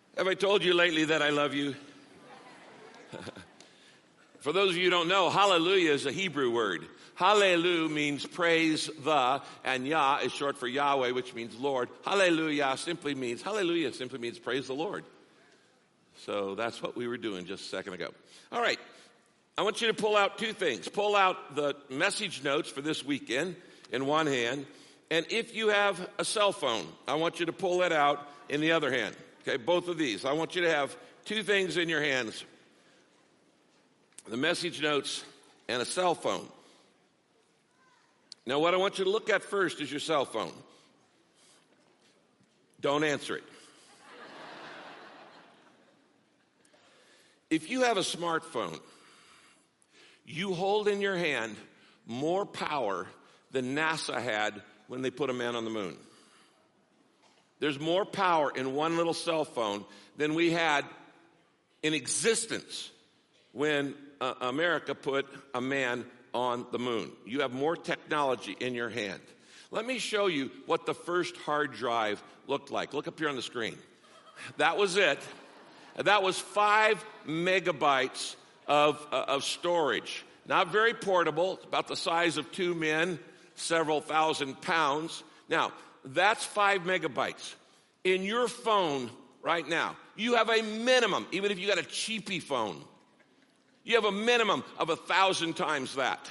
Have I told you lately that I love you? For those of you who don't know, hallelujah is a Hebrew word. Hallelujah means praise the, and Yah is short for Yahweh, which means Lord. Hallelujah simply means praise the Lord. So that's what we were doing just a second ago. All right. I want you to pull out two things. Pull out the message notes for this weekend in one hand. And if you have a cell phone, I want you to pull it out in the other hand. Okay, both of these. I want you to have two things in your hands. The message notes and a cell phone. Now, what I want you to look at first is your cell phone. Don't answer it. If you have a smartphone, you hold in your hand more power than NASA had when they put a man on the moon. There's more power in one little cell phone than we had in existence when America put a man on the moon. You have more technology in your hand. Let me show you what the first hard drive looked like. Look up here on the screen. That was it. That was 5 megabytes of storage. Not very portable. It's about the size of 2 men, several thousand pounds. Now, that's 5 megabytes. In your phone right now, you have a minimum, even if you got a cheapy phone, you have a minimum of 1,000 times that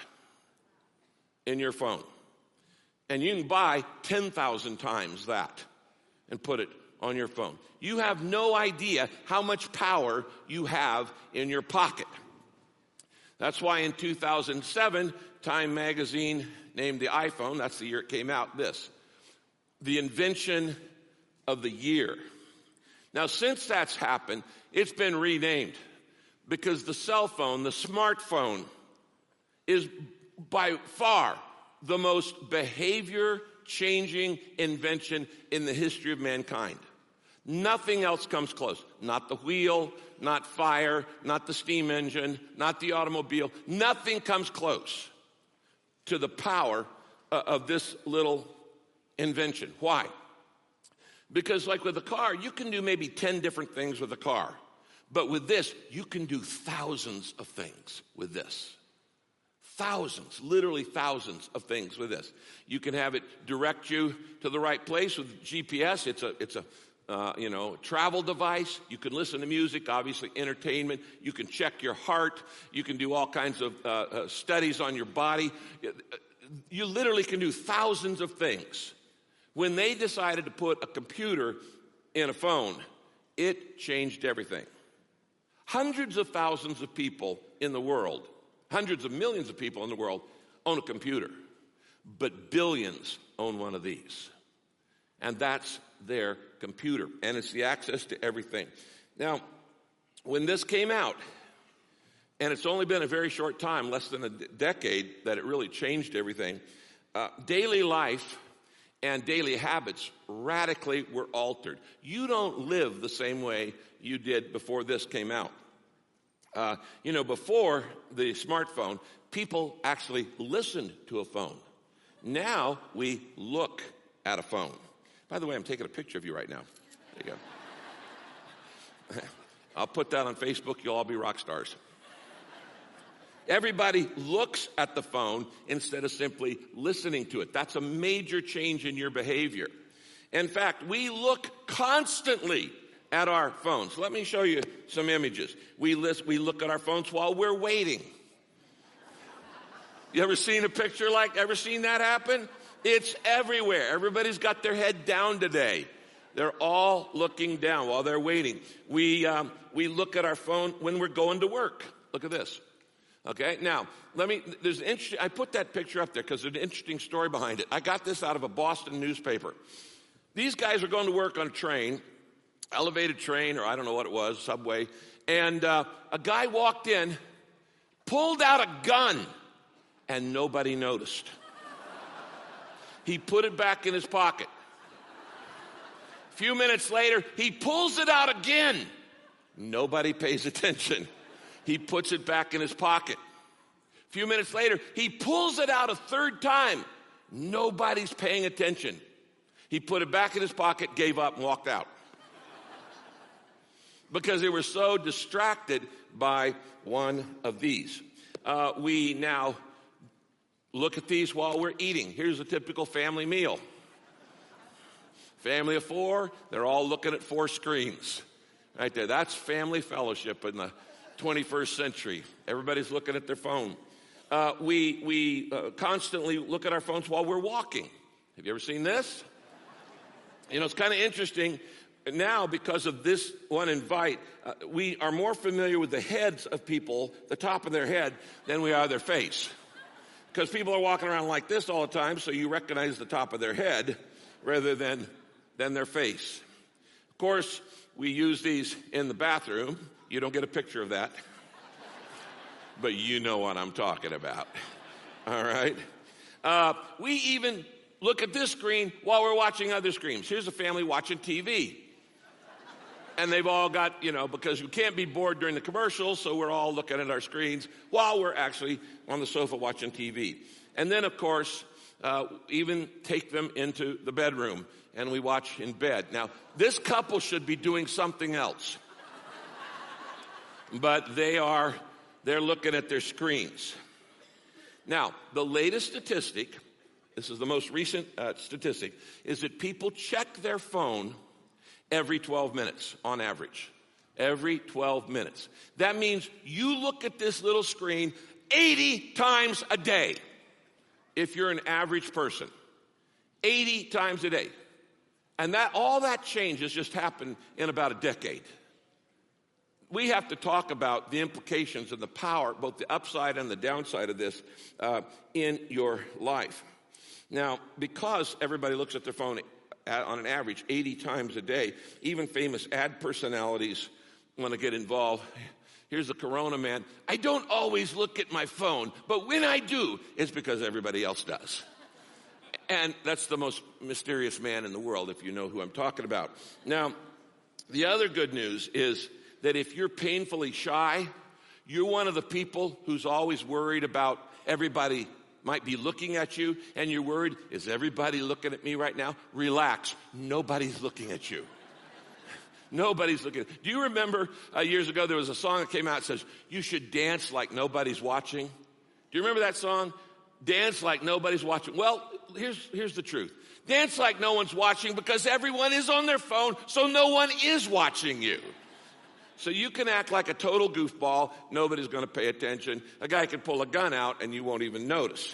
in your phone. And you can buy 10,000 times that and put it on your phone. You have no idea how much power you have in your pocket. That's why in 2007, Time magazine named the iPhone, that's the year it came out, this, the invention of the year. Now, since that's happened, it's been renamed because the cell phone, the smartphone, is by far the most behavior-changing invention in the history of mankind. Nothing else comes close. Not the wheel, not fire, not the steam engine, not the automobile. Nothing comes close to the power of this little invention. Why? Because like with a car, you can do maybe 10 different things with a car. But with this, you can do thousands of things with this. Thousands, literally thousands of things with this. You can have it direct you to the right place with GPS. It's a travel device. You can listen to music, obviously entertainment. You can check your heart. You can do all kinds of studies on your body. You literally can do thousands of things. When they decided to put a computer in a phone, it changed everything. Hundreds of thousands of people in the world, hundreds of millions of people in the world own a computer, but billions own one of these. And that's their computer, and it's the access to everything. Now, when this came out, and it's only been a very short time, less than a decade, that it really changed everything, daily life and daily habits radically were altered. You don't live the same way you did before this came out. Before the smartphone, people actually listened to a phone. Now we look at a phone. By the way, I'm taking a picture of you right now. There you go. I'll put that on Facebook. You'll all be rock stars. Everybody looks at the phone instead of simply listening to it. That's a major change in your behavior. In fact, we look constantly at our phones. Let me show you some images. We look at our phones while we're waiting. You ever seen that happen? It's everywhere. Everybody's got their head down today. They're all looking down while they're waiting. We look at our phone when we're going to work. Look at this. Okay, now, I put that picture up there because there's an interesting story behind it. I got this out of a Boston newspaper. These guys are going to work on a train, elevated train, or I don't know what it was, subway, and a guy walked in, pulled out a gun, and nobody noticed. He put it back in his pocket. A few minutes later, he pulls it out again. Nobody pays attention. He puts it back in his pocket. A few minutes later, he pulls it out a third time. Nobody's paying attention. He put it back in his pocket, gave up, and walked out. because they were so distracted by one of these. We now look at these while we're eating. Here's a typical family meal. Family of 4, they're all looking at 4 screens. Right there. That's family fellowship in the 21st century. Everybody's looking at their phone. We constantly look at our phones while we're walking. Have you ever seen this? You know, it's kind of interesting now because of this one invite. We are more familiar with the heads of people, the top of their head, than we are their face. Because people are walking around like this all the time, so you recognize the top of their head rather than their face. Of course, we use these in the bathroom. You don't get a picture of that. But you know what I'm talking about. All right? We even look at this screen while we're watching other screens. Here's a family watching TV. And they've all got, because we can't be bored during the commercials, so we're all looking at our screens while we're actually on the sofa watching TV. And then, of course, even take them into the bedroom, and we watch in bed. Now, this couple should be doing something else. But they're looking at their screens. Now, the latest statistic, this is the most recent statistic, is that people check their phone every 12 minutes on average. Every 12 minutes. That means you look at this little screen 80 times a day if you're an average person. 80 times a day. And all that change has just happened in about a decade. We have to talk about the implications and the power, both the upside and the downside of this in your life. Now, because everybody looks at their phone on an average 80 times a day, even famous ad personalities want to get involved. Here's the Corona man. I don't always look at my phone, but when I do, it's because everybody else does. And that's the most mysterious man in the world, if you know who I'm talking about. Now, the other good news is that if you're painfully shy, you're one of the people who's always worried about everybody might be looking at you, and you're worried, is everybody looking at me right now? Relax. Nobody's looking at you. Nobody's looking. Do you remember years ago there was a song that came out that says, you should dance like nobody's watching? Do you remember that song? Dance like nobody's watching. Well, here's the truth. Dance like no one's watching because everyone is on their phone, so no one is watching you. So you can act like a total goofball. Nobody's going to pay attention. A guy can pull a gun out and you won't even notice.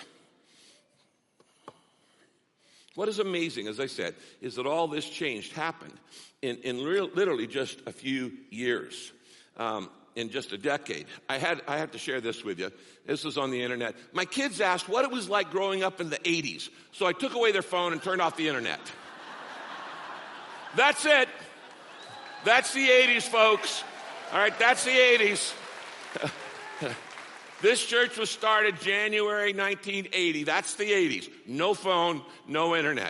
What is amazing, as I said, is that all this change happened in literally just a few years, in just a decade. I have to share this with you. This is on the internet. My kids asked what it was like growing up in the 80s. So I took away their phone and turned off the internet. That's it. That's the 80s, folks. All right, that's the 80s. This church was started January 1980. That's the 80s. No phone, no internet.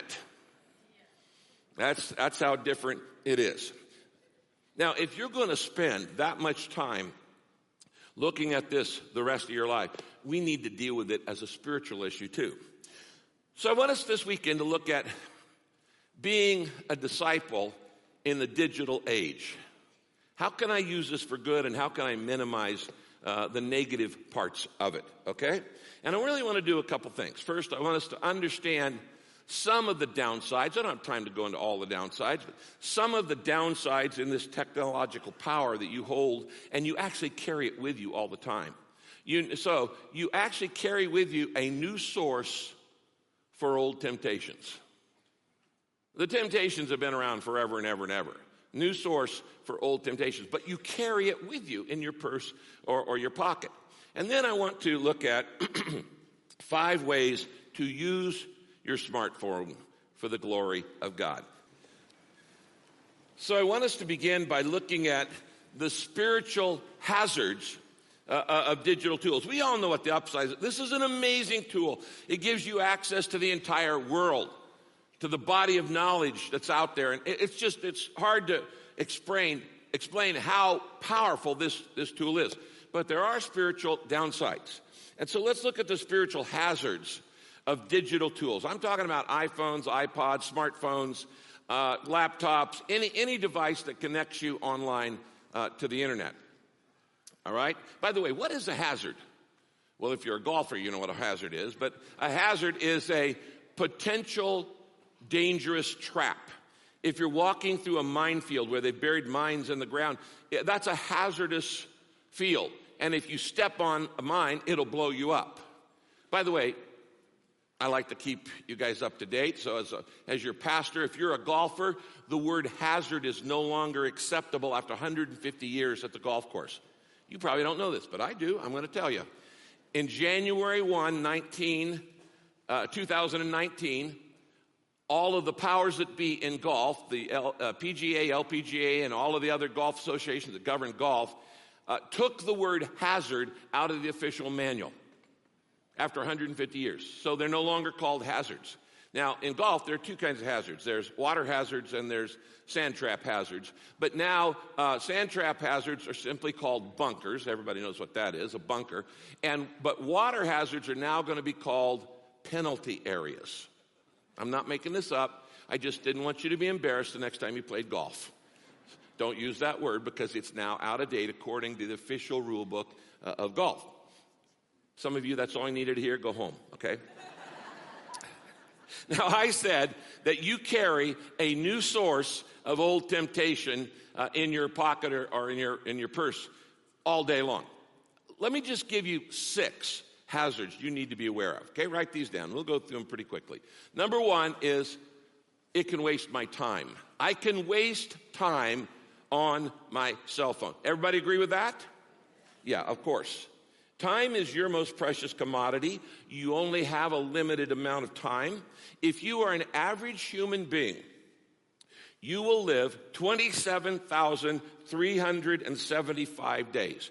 That's how different it is. Now, if you're going to spend that much time looking at this the rest of your life, we need to deal with it as a spiritual issue too. So I want us this weekend to look at being a disciple in the digital age. How can I use this for good, and how can I minimize the negative parts of it, okay? And I really want to do a couple things. First, I want us to understand some of the downsides. I don't have time to go into all the downsides, but some of the downsides in this technological power that you hold, and you actually carry it with you all the time. So you actually carry with you a new source for old temptations. The temptations have been around forever and ever and ever. New source for old temptations. But you carry it with you in your purse or your pocket. And then I want to look at 5 ways to use your smartphone for the glory of God. So I want us to begin by looking at the spiritual hazards of digital tools. We all know what the upside is. This is an amazing tool. It gives you access to the entire world, to the body of knowledge that's out there. And it's hard to explain how powerful this tool is. But there are spiritual downsides. And so let's look at the spiritual hazards of digital tools. I'm talking about iPhones, iPods, smartphones, laptops, any device that connects you online to the internet. All right? By the way, what is a hazard? Well, if you're a golfer, you know what a hazard is. But a hazard is a potential dangerous trap. If you're walking through a minefield where they've buried mines in the ground, that's a hazardous field. And if you step on a mine, it'll blow you up. By the way, I like to keep you guys up to date. So as your pastor, if you're a golfer, the word hazard is no longer acceptable after 150 years at the golf course. You probably don't know this, but I do. I'm going to tell you. In January 1, 2019, all of the powers that be in golf, the PGA, LPGA, and all of the other golf associations that govern golf, took the word hazard out of the official manual after 150 years. So they're no longer called hazards. Now, in golf, there are two kinds of hazards. There's water hazards and there's sand trap hazards. But now, sand trap hazards are simply called bunkers. Everybody knows what that is, a bunker. But water hazards are now going to be called penalty areas. I'm not making this up. I just didn't want you to be embarrassed the next time you played golf. Don't use that word because it's now out of date according to the official rule book of golf. Some of you, that's all I needed to hear. Go home, okay? Now, I said that you carry a new source of old temptation in your pocket or in your purse all day long. Let me just give you 6 hazards you need to be aware of. Okay, write these down. We'll go through them pretty quickly. Number 1 is it can waste my time. I can waste time on my cell phone. Everybody agree with that? Yeah, of course. Time is your most precious commodity. You only have a limited amount of time. If you are an average human being, you will live 27,375 days.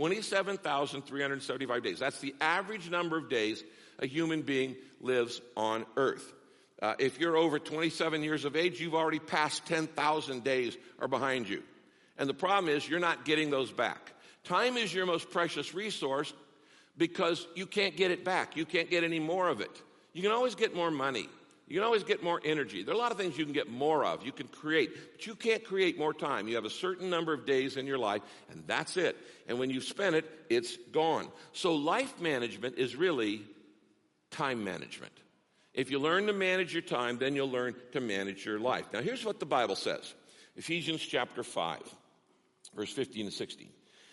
27,375 days. That's the average number of days a human being lives on earth. If you're over 27 years of age, you've already passed 10,000 days are behind you. And the problem is you're not getting those back. Time is your most precious resource because you can't get it back. You can't get any more of it. You can always get more money. You can always get more energy. There are a lot of things you can get more of. You can create, but you can't create more time. You have a certain number of days in your life, and that's it. And when you spend it, it's gone. So life management is really time management. If you learn to manage your time, then you'll learn to manage your life. Now, here's what the Bible says. Ephesians chapter 5, verse 15 and 16.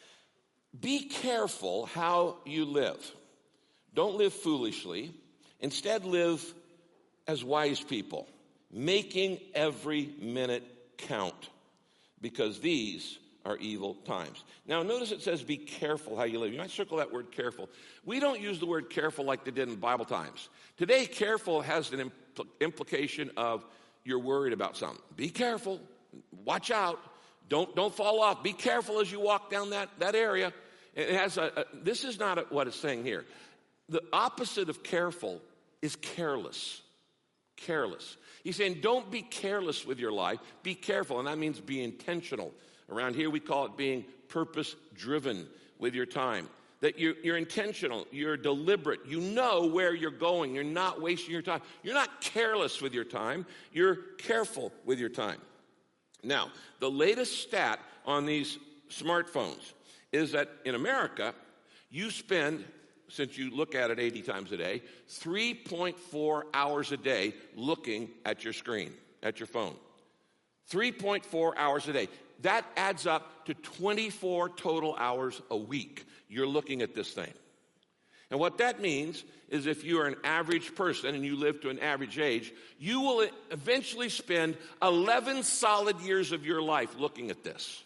Be careful how you live. Don't live foolishly. Instead, live as wise people, making every minute count, because these are evil times. Now, notice it says be careful how you live. You might circle that word careful. We don't use the word careful like they did in Bible times. Today, careful has an implication of you're worried about something. Be careful. Watch out. Don't fall off. Be careful as you walk down that area. It has this is not what it's saying here. The opposite of careful is careless. Careless. He's saying don't be careless with your life. Be careful, and that means be intentional. Around here we call it being purpose-driven with your time. That you're intentional, you're deliberate, you know where you're going, you're not wasting your time. You're not careless with your time, you're careful with your time. Now, the latest stat on these smartphones is that in America, you spend, since you look at it 80 times a day, 3.4 hours a day looking at your screen, at your phone. 3.4 hours a day. That adds up to 24 total hours a week. You're looking at this thing. And what that means is if you are an average person and you live to an average age, you will eventually spend 11 solid years of your life looking at this.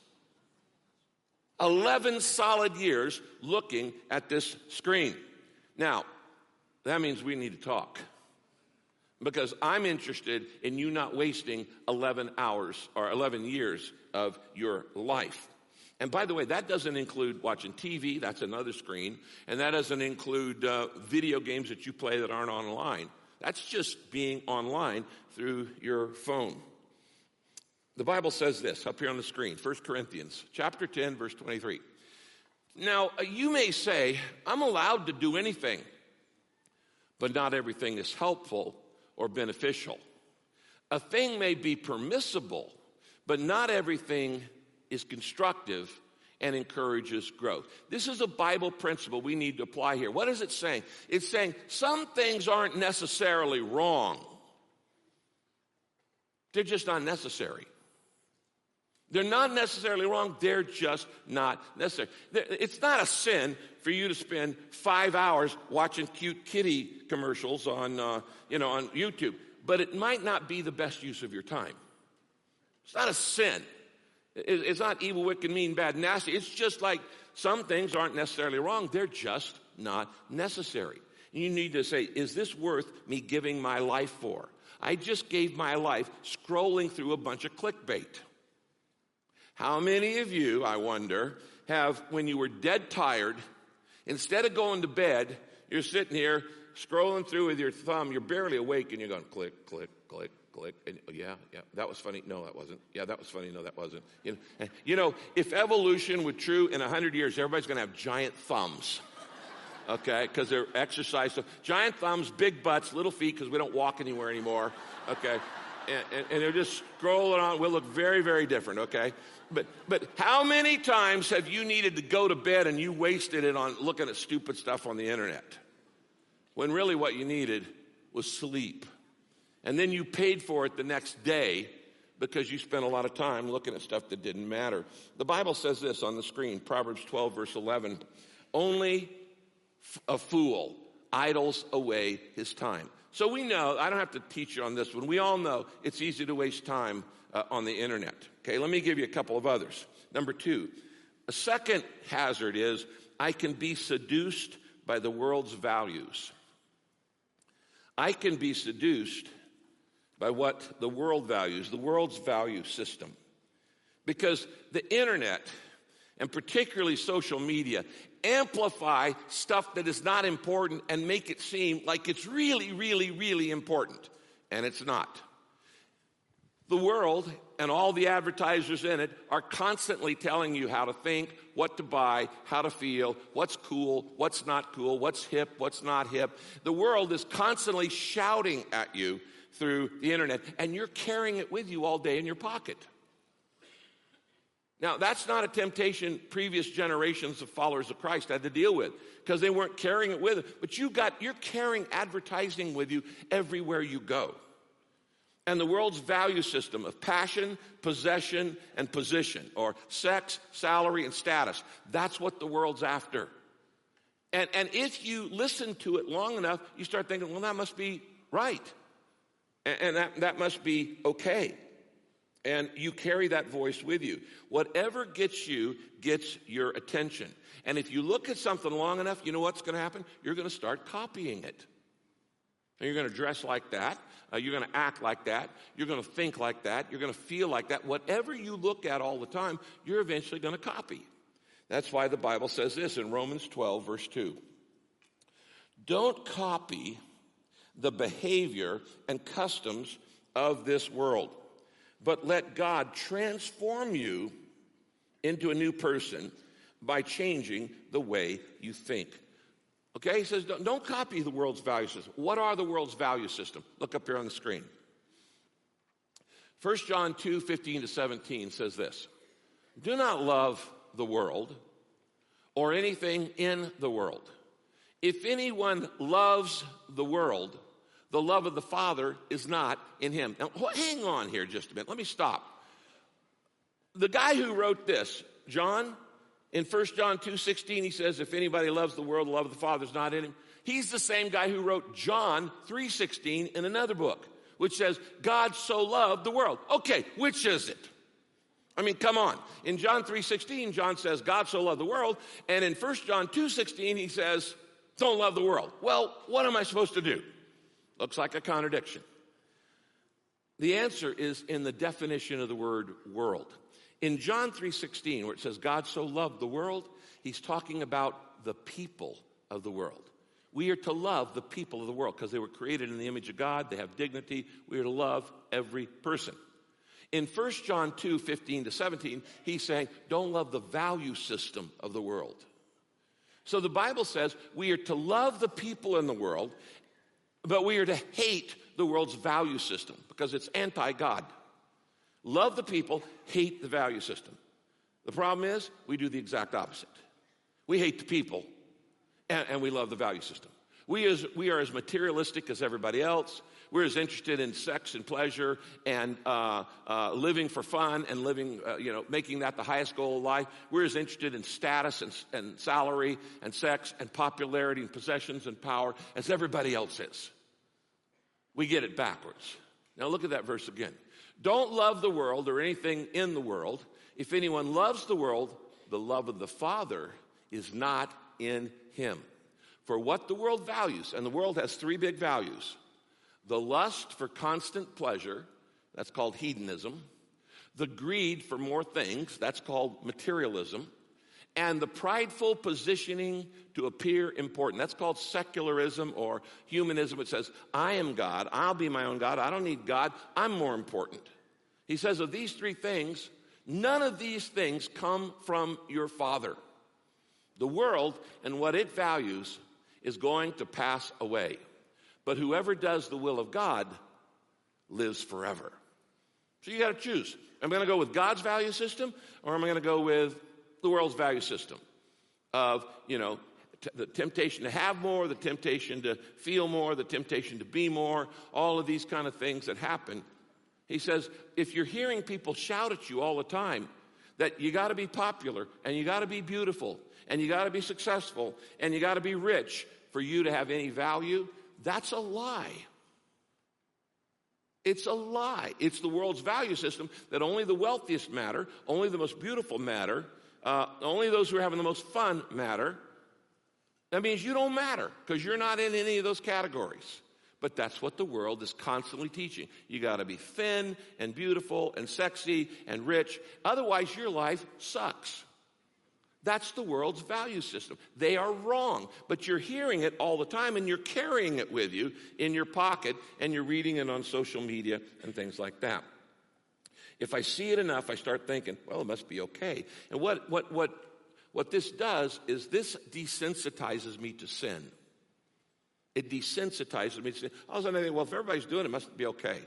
11 solid years looking at this screen. Now, that means we need to talk. Because I'm interested in you not wasting 11 hours or 11 years of your life. And by the way, that doesn't include watching TV. That's another screen. And that doesn't include video games that you play that aren't online. That's just being online through your phone. The Bible says this up here on the screen, 1 Corinthians chapter 10, verse 23. Now, you may say, I'm allowed to do anything, but not everything is helpful or beneficial. A thing may be permissible, but not everything is constructive and encourages growth. This is a Bible principle we need to apply here. What is it saying? It's saying some things aren't necessarily wrong. They're just not necessary. They're not necessarily wrong. They're just not necessary. It's not a sin for you to spend 5 hours watching cute kitty commercials on YouTube, but it might not be the best use of your time. It's not a sin. It's not evil, wicked, mean, bad, nasty. It's just like some things aren't necessarily wrong. They're just not necessary. You need to say, is this worth me giving my life for? I just gave my life scrolling through a bunch of clickbait. How many of you, I wonder, have, when you were dead tired, instead of going to bed, you're sitting here scrolling through with your thumb, you're barely awake, and you're going click, click, click, click, and yeah, that was funny. No, that wasn't. Yeah, that was funny. No, that wasn't. If evolution were true in 100 years, everybody's going to have giant thumbs. Okay, because they're exercise. So giant thumbs, big butts, little feet, because we don't walk anywhere anymore. Okay, and they're just scrolling on. We'll look very, very different. Okay, but how many times have you needed to go to bed and you wasted it on looking at stupid stuff on the internet, when really what you needed was sleep, and then you paid for it the next day because you spent a lot of time looking at stuff that didn't matter. The Bible says this on the screen, Proverbs 12, verse 11, only a fool idles away his time. So we know, I don't have to teach you on this one. We all know it's easy to waste time on the internet. Okay, let me give you a couple of others. Number 2, a second hazard is I can be seduced by the world's values. I can be seduced by what the world values, the world's value system. Because the internet, and particularly social media, amplify stuff that is not important and make it seem like it's really, really, really important. And it's not. The world and all the advertisers in it are constantly telling you how to think, what to buy, how to feel, what's cool, what's not cool, what's hip, what's not hip. The world is constantly shouting at you through the internet, and you're carrying it with you all day in your pocket. Now, that's not a temptation previous generations of followers of Christ had to deal with, because they weren't carrying it with them. But you're carrying advertising with you everywhere you go. And the world's value system of passion, possession, and position, or sex, salary, and status, that's what the world's after. And if you listen to it long enough, you start thinking, well, that must be right. And that must be okay. And you carry that voice with you. Whatever gets you gets your attention. And if you look at something long enough, you know what's going to happen? You're going to start copying it. And you're going to dress like that. You're going to act like that. You're going to think like that. You're going to feel like that. Whatever you look at all the time, you're eventually going to copy. That's why the Bible says this in Romans 12, verse 2. Don't copy the behavior and customs of this world, but let God transform you into a new person by changing the way you think. Okay, he says, don't copy the world's value system. What are the world's value system? Look up here on the screen. 1 John 2, 15 to 17 says this. Do not love the world or anything in the world. If anyone loves the world, the love of the Father is not in him. Now, hang on here just a minute. Let me stop. The guy who wrote this, John, in 1 John 2:16, he says, if anybody loves the world, the love of the Father is not in him. He's the same guy who wrote John 3:16 in another book, which says, God so loved the world. Okay, which is it? I mean, come on. In John 3:16, John says, God so loved the world. And in 1 John 2:16, he says, don't love the world. Well, what am I supposed to do? Looks like a contradiction. The answer is in the definition of the word world. In John 3:16, where it says God so loved the world, he's talking about the people of the world. We are to love the people of the world because they were created in the image of God. They have dignity. We are to love every person. In 1 John 2, 15 to 17, he's saying, don't love the value system of the world. So the Bible says we are to love the people in the world, but we are to hate the world's value system because it's anti-God. Love the people, hate the value system. The problem is we do the exact opposite. We hate the people, and we love the value system. We are as materialistic as everybody else. We're as interested in sex and pleasure and living for fun and living, making that the highest goal of life. We're as interested in status and salary and sex and popularity and possessions and power as everybody else is. We get it backwards. Now look at that verse again. Don't love the world or anything in the world. If anyone loves the world, the love of the Father is not in him. For what the world values, and the world has three big values: the lust for constant pleasure, that's called hedonism; the greed for more things, that's called materialism; and the prideful positioning to appear important, that's called secularism or humanism. It says, I am God, I'll be my own God, I don't need God, I'm more important. He says of these three things, none of these things come from your Father. The world and what it values is going to pass away. But whoever does the will of God lives forever. So you got to choose. Am I going to go with God's value system, or am I going to go with the world's value system of, the temptation to have more, the temptation to feel more, the temptation to be more, all of these kind of things that happen. He says, if you're hearing people shout at you all the time that you got to be popular and you got to be beautiful and you got to be successful and you got to be rich for you to have any value, that's a lie. It's a lie. It's the world's value system that only the wealthiest matter, only the most beautiful matter, only those who are having the most fun matter. That means you don't matter because you're not in any of those categories. But that's what the world is constantly teaching. You got to be thin and beautiful and sexy and rich. Otherwise, your life sucks. That's the world's value system. They are wrong, but you're hearing it all the time and you're carrying it with you in your pocket and you're reading it on social media and things like that. If I see it enough, I start thinking, well, it must be okay. And what this does is this desensitizes me to sin. It desensitizes me to sin. All of a sudden I think, well, if everybody's doing it, it must be okay.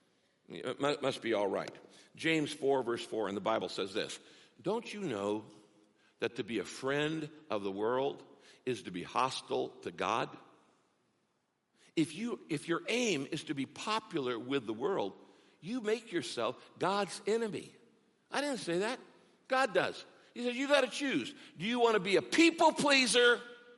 It must be all right. James 4, verse 4 in the Bible says this: don't you know that to be a friend of the world is to be hostile to God? If your aim is to be popular with the world, you make yourself God's enemy. I didn't say that. God does. He says, you got to choose. Do you want to be a people pleaser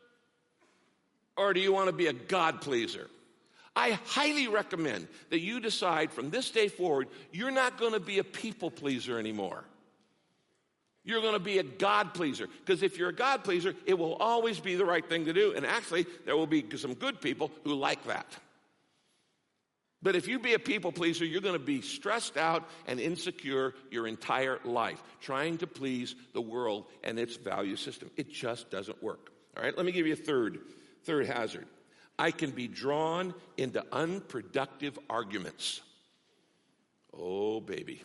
or do you want to be a God pleaser? I highly recommend that you decide from this day forward, you're not going to be a people pleaser anymore. You're going to be a God pleaser. Because if you're a God pleaser, it will always be the right thing to do. And actually, there will be some good people who like that. But if you be a people pleaser, you're going to be stressed out and insecure your entire life, trying to please the world and its value system. It just doesn't work. All right, let me give you a third hazard. I can be drawn into unproductive arguments. Oh, baby.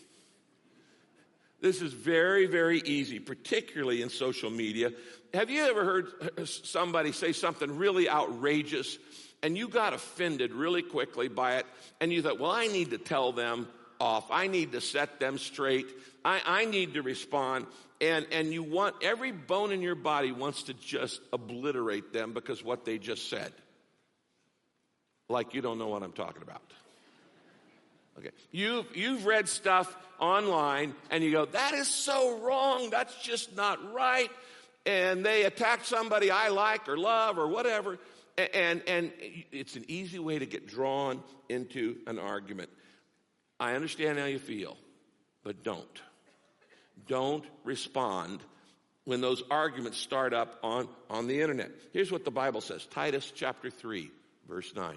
This is very, very easy, particularly in social media. Have you ever heard somebody say something really outrageous and you got offended really quickly by it and you thought, well, I need to tell them off. I need to set them straight. I need to respond. And you want, every bone in your body wants to just obliterate them because what they just said. Like you don't know what I'm talking about. Okay, you've read stuff online and you go, that is so wrong, that's just not right, and they attack somebody I like or love or whatever, and it's an easy way to get drawn into an argument. I understand how you feel, but don't respond when those arguments start up on the internet. Here's what the Bible says, Titus chapter 3, verse 9.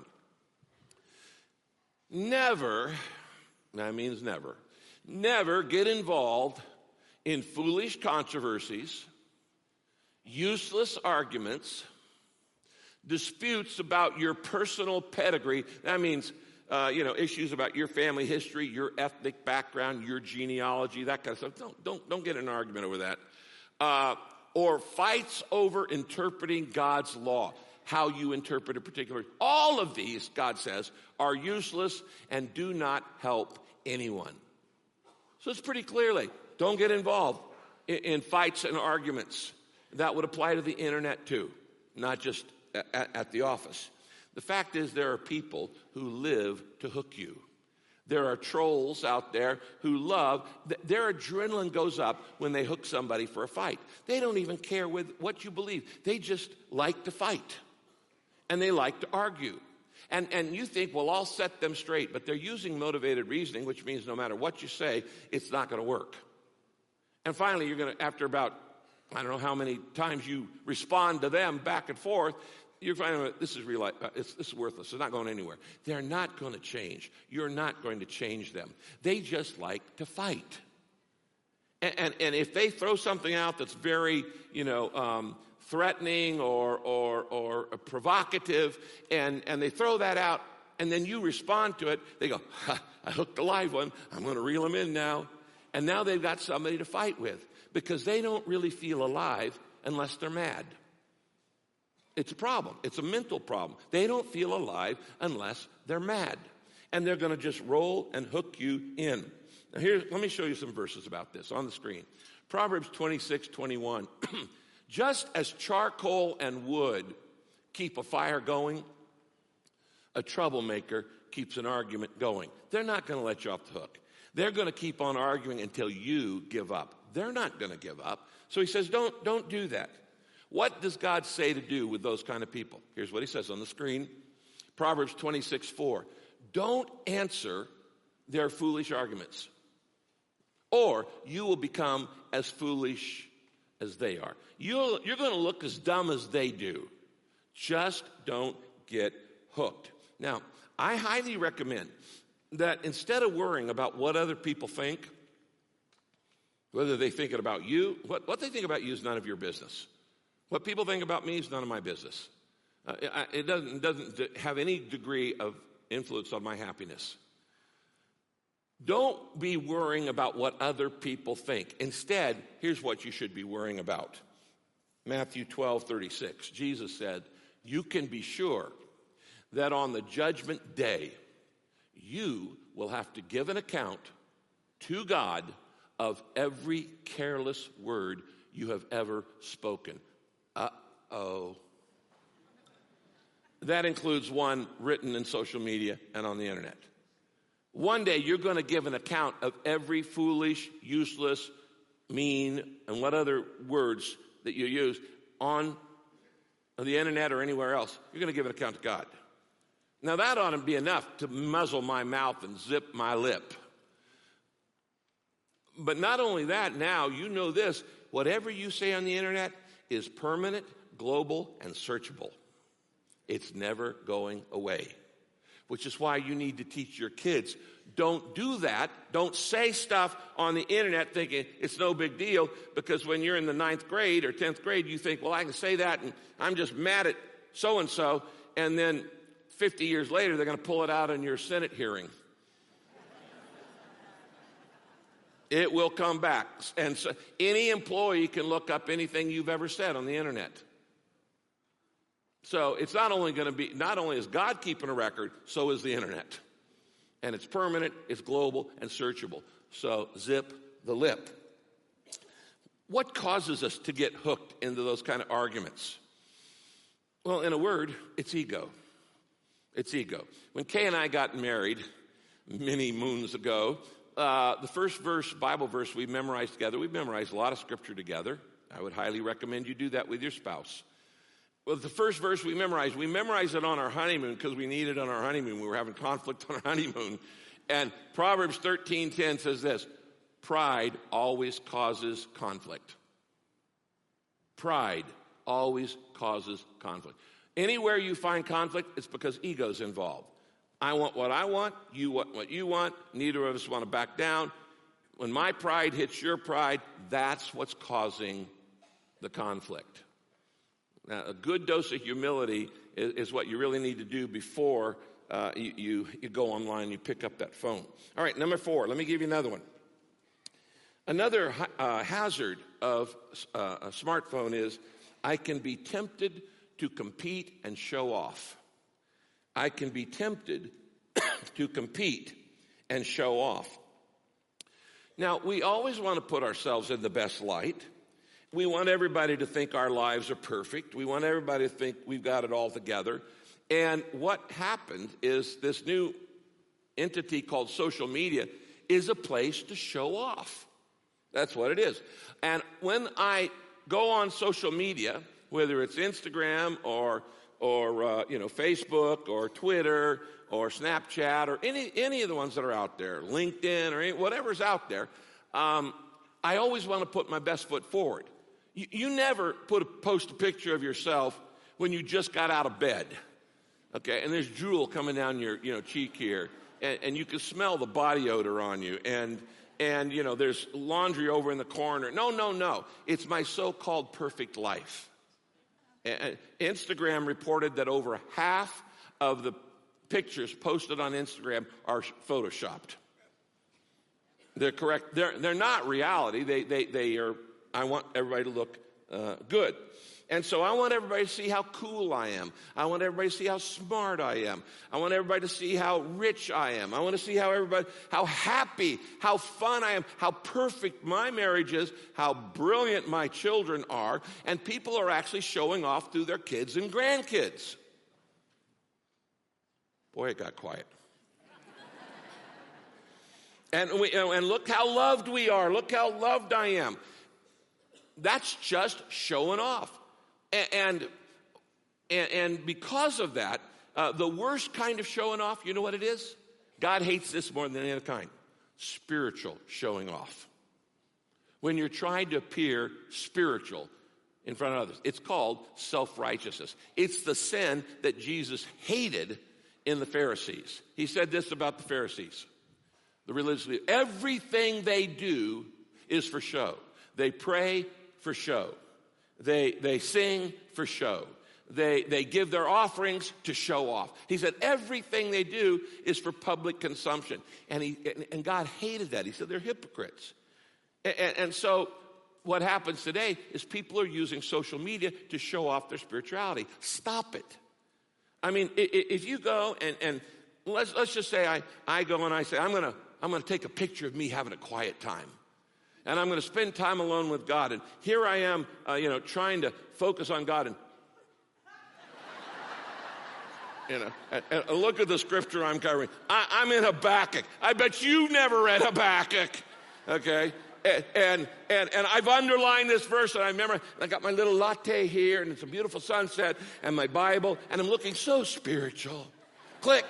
Never, that means never get involved in foolish controversies, useless arguments, disputes about your personal pedigree. That means, issues about your family history, your ethnic background, your genealogy, that kind of stuff. Don't get in an argument over that. Or fights over interpreting God's law. How you interpret a particular. All of these, God says, are useless and do not help anyone. So it's pretty clearly, don't get involved. in fights and arguments. That would apply to the internet too, not just at the office. The fact is, there are people who live to hook you. There are trolls out there who love, their adrenaline goes up when they hook somebody for a fight. They don't even care what you believe. They just like to fight. And they like to argue. And you think, well, I'll set them straight. But they're using motivated reasoning, which means no matter what you say, it's not going to work. And finally, you're going to, after about, I don't know how many times you respond to them back and forth, you're finding this is real. This is worthless. It's not going anywhere. They're not going to change. You're not going to change them. They just like to fight. And if they throw something out that's very, threatening or provocative, and they throw that out, and then you respond to it, they go, I hooked a live one. I'm going to reel them in now. And now they've got somebody to fight with because they don't really feel alive unless they're mad. It's a problem. It's a mental problem. They don't feel alive unless they're mad. And they're going to just roll and hook you in. Now let me show you some verses about this on the screen. Proverbs 26:21. Just as charcoal and wood keep a fire going, a troublemaker keeps an argument going. They're not going to let you off the hook. They're going to keep on arguing until you give up. They're not going to give up. So he says, don't do that. What does God say to do with those kind of people? Here's what he says on the screen. Proverbs 26:4. Don't answer their foolish arguments, or you will become as foolish as they are. You're going to look as dumb as they do. Just don't get hooked. Now, I highly recommend that instead of worrying about what other people think, whether they think about you, what they think about you is none of your business. What people think about me is none of my business. It doesn't have any degree of influence on my happiness. Don't be worrying about what other people think. Instead, here's what you should be worrying about. Matthew 12:36. Jesus said, you can be sure that on the judgment day, you will have to give an account to God of every careless word you have ever spoken. Uh-oh. That includes one written in social media and on the internet. One day you're going to give an account of every foolish, useless, mean, and what other words that you use on the internet or anywhere else. You're going to give an account to God. Now that ought to be enough to muzzle my mouth and zip my lip. But not only that, now you know this, whatever you say on the internet is permanent, global, and searchable. It's never going away. Which is why you need to teach your kids, don't do that. Don't say stuff on the internet thinking it's no big deal, because when you're in the 9th grade or 10th grade, you think, well, I can say that and I'm just mad at so-and-so, and then 50 years later, they're going to pull it out in your Senate hearing. It will come back. And so any employee can look up anything you've ever said on the internet. So it's not only is God keeping a record, so is the internet. And it's permanent, it's global, and searchable. So zip the lip. What causes us to get hooked into those kind of arguments? Well, in a word, it's ego. It's ego. When Kay and I got married many moons ago, the first Bible verse we memorized together, we memorized a lot of scripture together. I would highly recommend you do that with your spouse. Well, the first verse we memorized it on our honeymoon because we needed it on our honeymoon. We were having conflict on our honeymoon. And Proverbs 13:10 says this, pride always causes conflict. Pride always causes conflict. Anywhere you find conflict, it's because ego's involved. I want what I want, you want what you want, neither of us want to back down. When my pride hits your pride, that's what's causing the conflict. Now, a good dose of humility is what you really need to do before you go online and you pick up that phone. All right, number 4, let me give you another one. Another hazard of a smartphone is I can be tempted to compete and show off. I can be tempted to compete and show off. Now, we always want to put ourselves in the best light. We want everybody to think our lives are perfect. We want everybody to think we've got it all together. And what happened is this new entity called social media is a place to show off. That's what it is. And when I go on social media, whether it's Instagram or Facebook or Twitter or Snapchat or any of the ones that are out there, LinkedIn or whatever's out there, I always want to put my best foot forward. You never post a picture of yourself when you just got out of bed, okay? And there's drool coming down your cheek here, and you can smell the body odor on you, and there's laundry over in the corner. No. It's my so-called perfect life. And Instagram reported that over half of the pictures posted on Instagram are photoshopped. They're correct. They're not reality. They are. I want everybody to look good. And so I want everybody to see how cool I am. I want everybody to see how smart I am. I want everybody to see how rich I am. I want to see how happy, how fun I am, how perfect my marriage is, how brilliant my children are. And people are actually showing off through their kids and grandkids. Boy, it got quiet. And look how loved we are. Look how loved I am. That's just showing off. And because of that, the worst kind of showing off, you know what it is? God hates this more than any other kind. Spiritual showing off. When you're trying to appear spiritual in front of others. It's called self-righteousness. It's the sin that Jesus hated in the Pharisees. He said this about the Pharisees, the religious leaders. Everything they do is for show. They pray for show. They sing for show. They give their offerings to show off. He said everything they do is for public consumption. And God hated that. He said they're hypocrites. And so what happens today is people are using social media to show off their spirituality. Stop it. I mean, if you go and let's just say I go and I say, I'm gonna take a picture of me having a quiet time. And I'm going to spend time alone with God. And here I am, trying to focus on God. And look at the scripture I'm covering. I'm in Habakkuk. I bet you've never read Habakkuk. Okay? And I've underlined this verse, and I remember I got my little latte here, and it's a beautiful sunset, and my Bible, and I'm looking so spiritual. Click.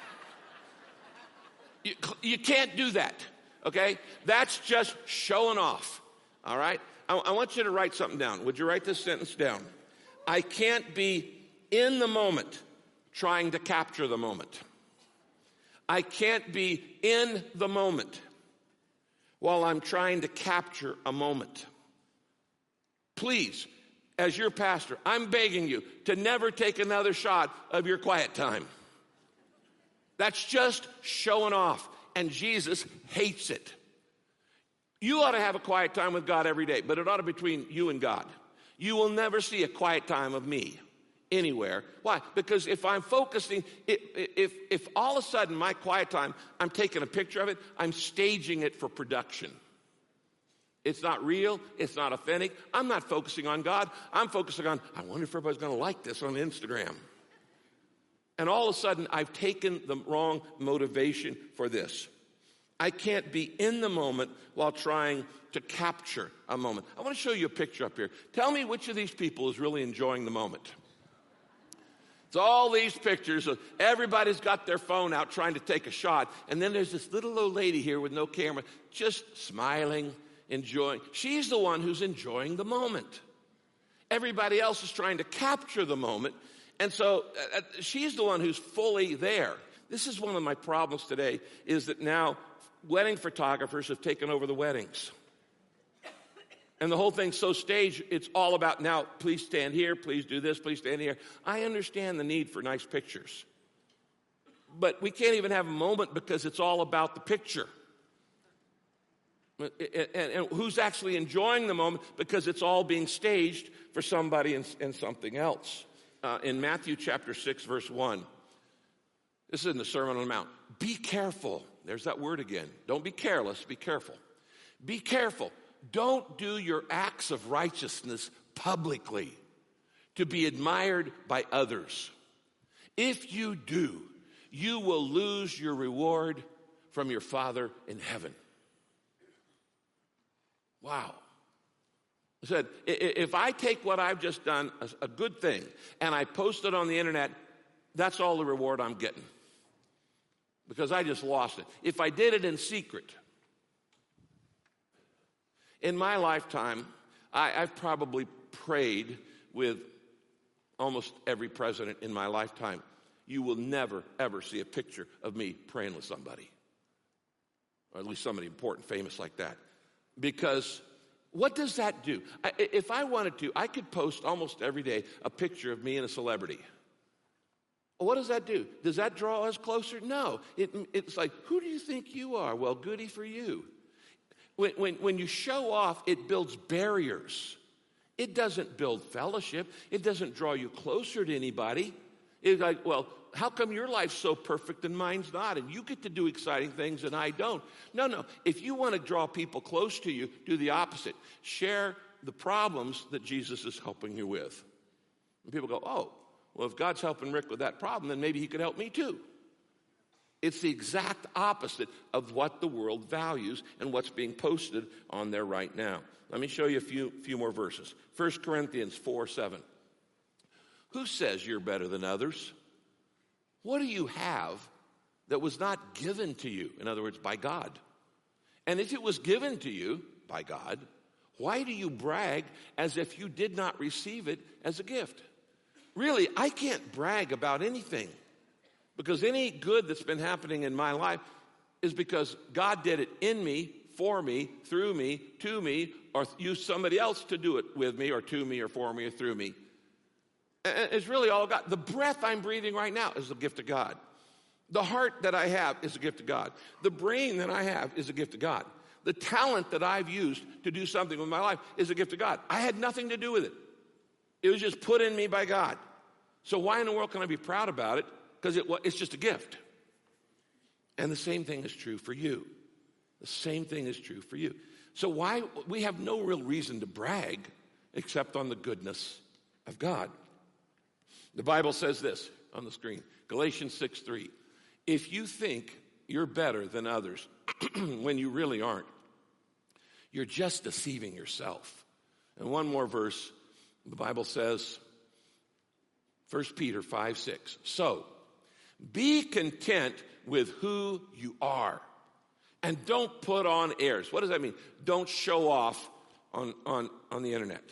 You can't do that. Okay? That's just showing off. All right? I want you to write something down. Would you write this sentence down? I can't be in the moment trying to capture the moment. I can't be in the moment while I'm trying to capture a moment. Please, as your pastor, I'm begging you to never take another shot of your quiet time. That's just showing off. And Jesus hates it. You ought to have a quiet time with God every day, but it ought to be between you and God. You will never see a quiet time of me anywhere. Why? Because if I'm focusing, if all of a sudden my quiet time, I'm taking a picture of it, I'm staging it for production. It's not real. It's not authentic. I'm not focusing on God. I'm focusing on, I wonder if everybody's going to like this on Instagram. And all of a sudden, I've taken the wrong motivation for this. I can't be in the moment while trying to capture a moment. I want to show you a picture up here. Tell me which of these people is really enjoying the moment. It's all these pictures of everybody's got their phone out trying to take a shot. And then there's this little old lady here with no camera, just smiling, enjoying. She's the one who's enjoying the moment. Everybody else is trying to capture the moment. And so she's the one who's fully there. This is one of my problems today, is that now wedding photographers have taken over the weddings. And the whole thing's so staged, it's all about now, please stand here, please do this, please stand here. I understand the need for nice pictures. But we can't even have a moment because it's all about the picture. And who's actually enjoying the moment because it's all being staged for somebody and something else. In Matthew chapter 6, verse 1. This is in the Sermon on the Mount. Be careful. There's that word again. Don't be careless, be careful. Be careful. Don't do your acts of righteousness publicly to be admired by others. If you do, you will lose your reward from your Father in heaven. Wow. I said, if I take what I've just done, a good thing, and I post it on the internet, that's all the reward I'm getting. Because I just lost it. If I did it in secret, in my lifetime, I've probably prayed with almost every president in my lifetime. You will never, ever see a picture of me praying with somebody. Or at least somebody important, famous like that. Because what does that do? If I wanted to, I could post almost every day a picture of me and a celebrity. What does that do? Does that draw us closer? No. It's like, who do you think you are? Well, goody for you. When you show off, it builds barriers. It doesn't build fellowship. It doesn't draw you closer to anybody. It's like, well, how come your life's so perfect and mine's not? And you get to do exciting things and I don't. No. If you want to draw people close to you, do the opposite. Share the problems that Jesus is helping you with. And people go, oh, well, if God's helping Rick with that problem, then maybe he could help me too. It's the exact opposite of what the world values and what's being posted on there right now. Let me show you a few more verses. 1 Corinthians 4:7. Who says you're better than others? What do you have that was not given to you? In other words, by God. And if it was given to you by God, why do you brag as if you did not receive it as a gift? Really, I can't brag about anything. Because any good that's been happening in my life is because God did it in me, for me, through me, to me, or used somebody else to do it with me, or to me, or for me, or through me. And it's really all God. The breath I'm breathing right now is a gift of God. The heart that I have is a gift of God. The brain that I have is a gift of God. The talent that I've used to do something with my life is a gift of God. I had nothing to do with it. It was just put in me by God. So why in the world can I be proud about it? Because it's just a gift. And the same thing is true for you. The same thing is true for you. So why we have no real reason to brag except on the goodness of God. The Bible says this on the screen, Galatians 6:3. If you think you're better than others when you really aren't, you're just deceiving yourself. And one more verse, the Bible says, 1 Peter 5:6. So, be content with who you are. And don't put on airs. What does that mean? Don't show off on the internet.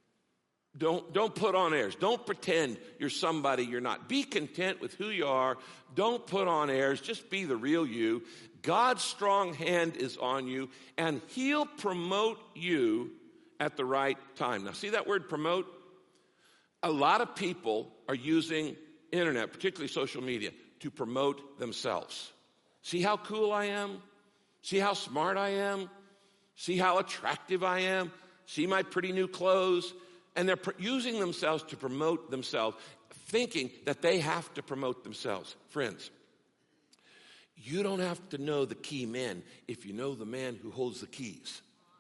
Don't put on airs. Don't pretend you're somebody you're not. Be content with who you are. Don't put on airs. Just be the real you. God's strong hand is on you, and he'll promote you at the right time. Now, see that word promote? A lot of people are using internet, particularly social media, to promote themselves. See how cool I am? See how smart I am? See how attractive I am? See my pretty new clothes? And they're using themselves to promote themselves, thinking that they have to promote themselves. Friends, you don't have to know the key men if you know the man who holds the keys.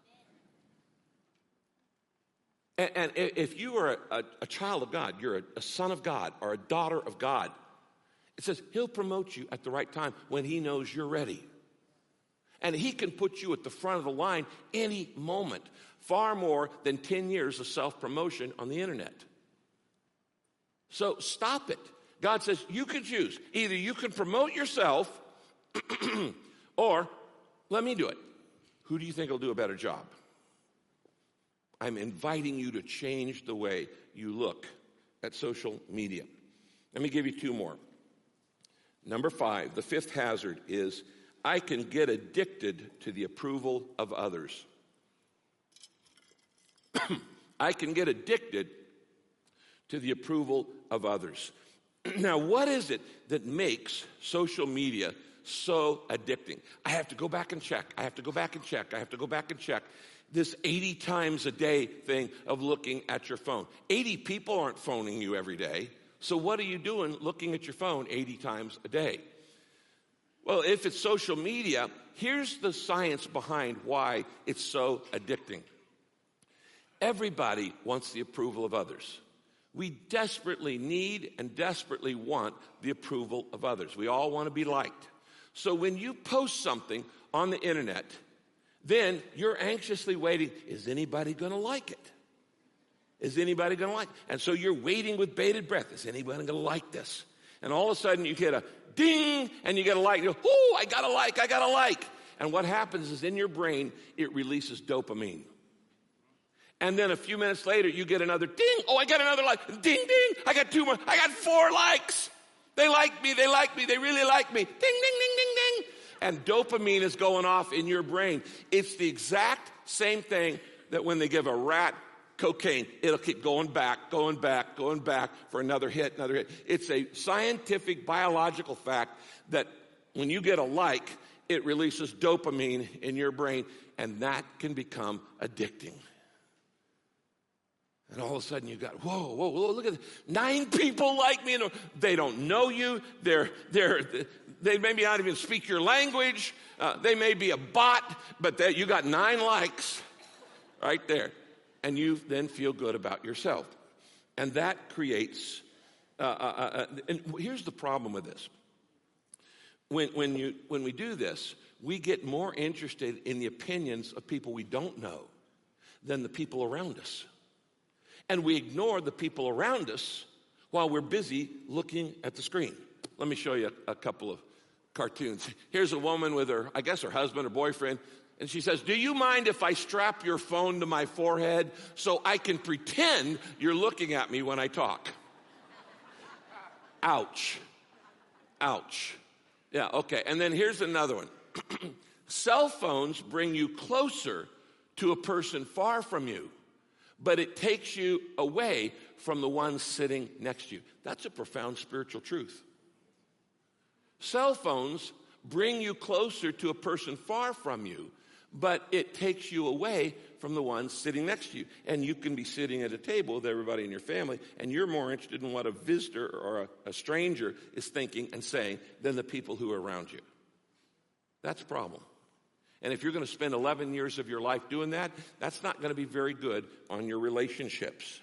And if you are a child of God, you're a son of God or a daughter of God, it says he'll promote you at the right time when he knows you're ready. And he can put you at the front of the line any moment, far more than 10 years of self-promotion on the internet. So stop it. God says you can choose. Either you can promote yourself or let me do it. Who do you think will do a better job? I'm inviting you to change the way you look at social media. Let me give you two more. Number 5, the fifth hazard is I can get addicted to the approval of others. I can get addicted to the approval of others. Now, what is it that makes social media so addicting? I have to go back and check. I have to go back and check. I have to go back and check. This 80 times a day thing of looking at your phone. 80 people aren't phoning you every day. So what are you doing looking at your phone 80 times a day? Well, if it's social media, here's the science behind why it's so addicting. Everybody wants the approval of others. We desperately need and desperately want the approval of others. We all want to be liked. So when you post something on the internet, then you're anxiously waiting, is anybody going to like it? Is anybody going to like it? And so you're waiting with bated breath. Is anybody going to like this? And all of a sudden you get a ding and you get a like. You go, oh, I got a like, I got a like. And what happens is in your brain, it releases dopamine. And then a few minutes later, you get another ding. Oh, I got another like. Ding, ding. I got 2 more. I got 4 likes. They like me. They like me. They really like me. Ding, ding, ding, ding, ding. And dopamine is going off in your brain. It's the exact same thing that when they give a rat cocaine, it'll keep going back, going back, going back for another hit, another hit. It's a scientific, biological fact that when you get a like, it releases dopamine in your brain, and that can become addicting. And all of a sudden you got, whoa, look at this. 9 people like me. And they don't know you. They maybe not even speak your language. They may be a bot, but you got 9 likes right there. And you then feel good about yourself. And that creates, and here's the problem with this. When we do this, we get more interested in the opinions of people we don't know than the people around us. And we ignore the people around us while we're busy looking at the screen. Let me show you a couple of cartoons. Here's a woman with her husband or boyfriend, and she says, do you mind if I strap your phone to my forehead so I can pretend you're looking at me when I talk? Ouch. Ouch. Yeah, okay. And then here's another one. Cell phones bring you closer to a person far from you, but it takes you away from the one sitting next to you. That's a profound spiritual truth. Cell phones bring you closer to a person far from you, but it takes you away from the one sitting next to you. And you can be sitting at a table with everybody in your family, and you're more interested in what a visitor or a stranger is thinking and saying than the people who are around you. That's a problem. And if you're going to spend 11 years of your life doing that, that's not going to be very good on your relationships.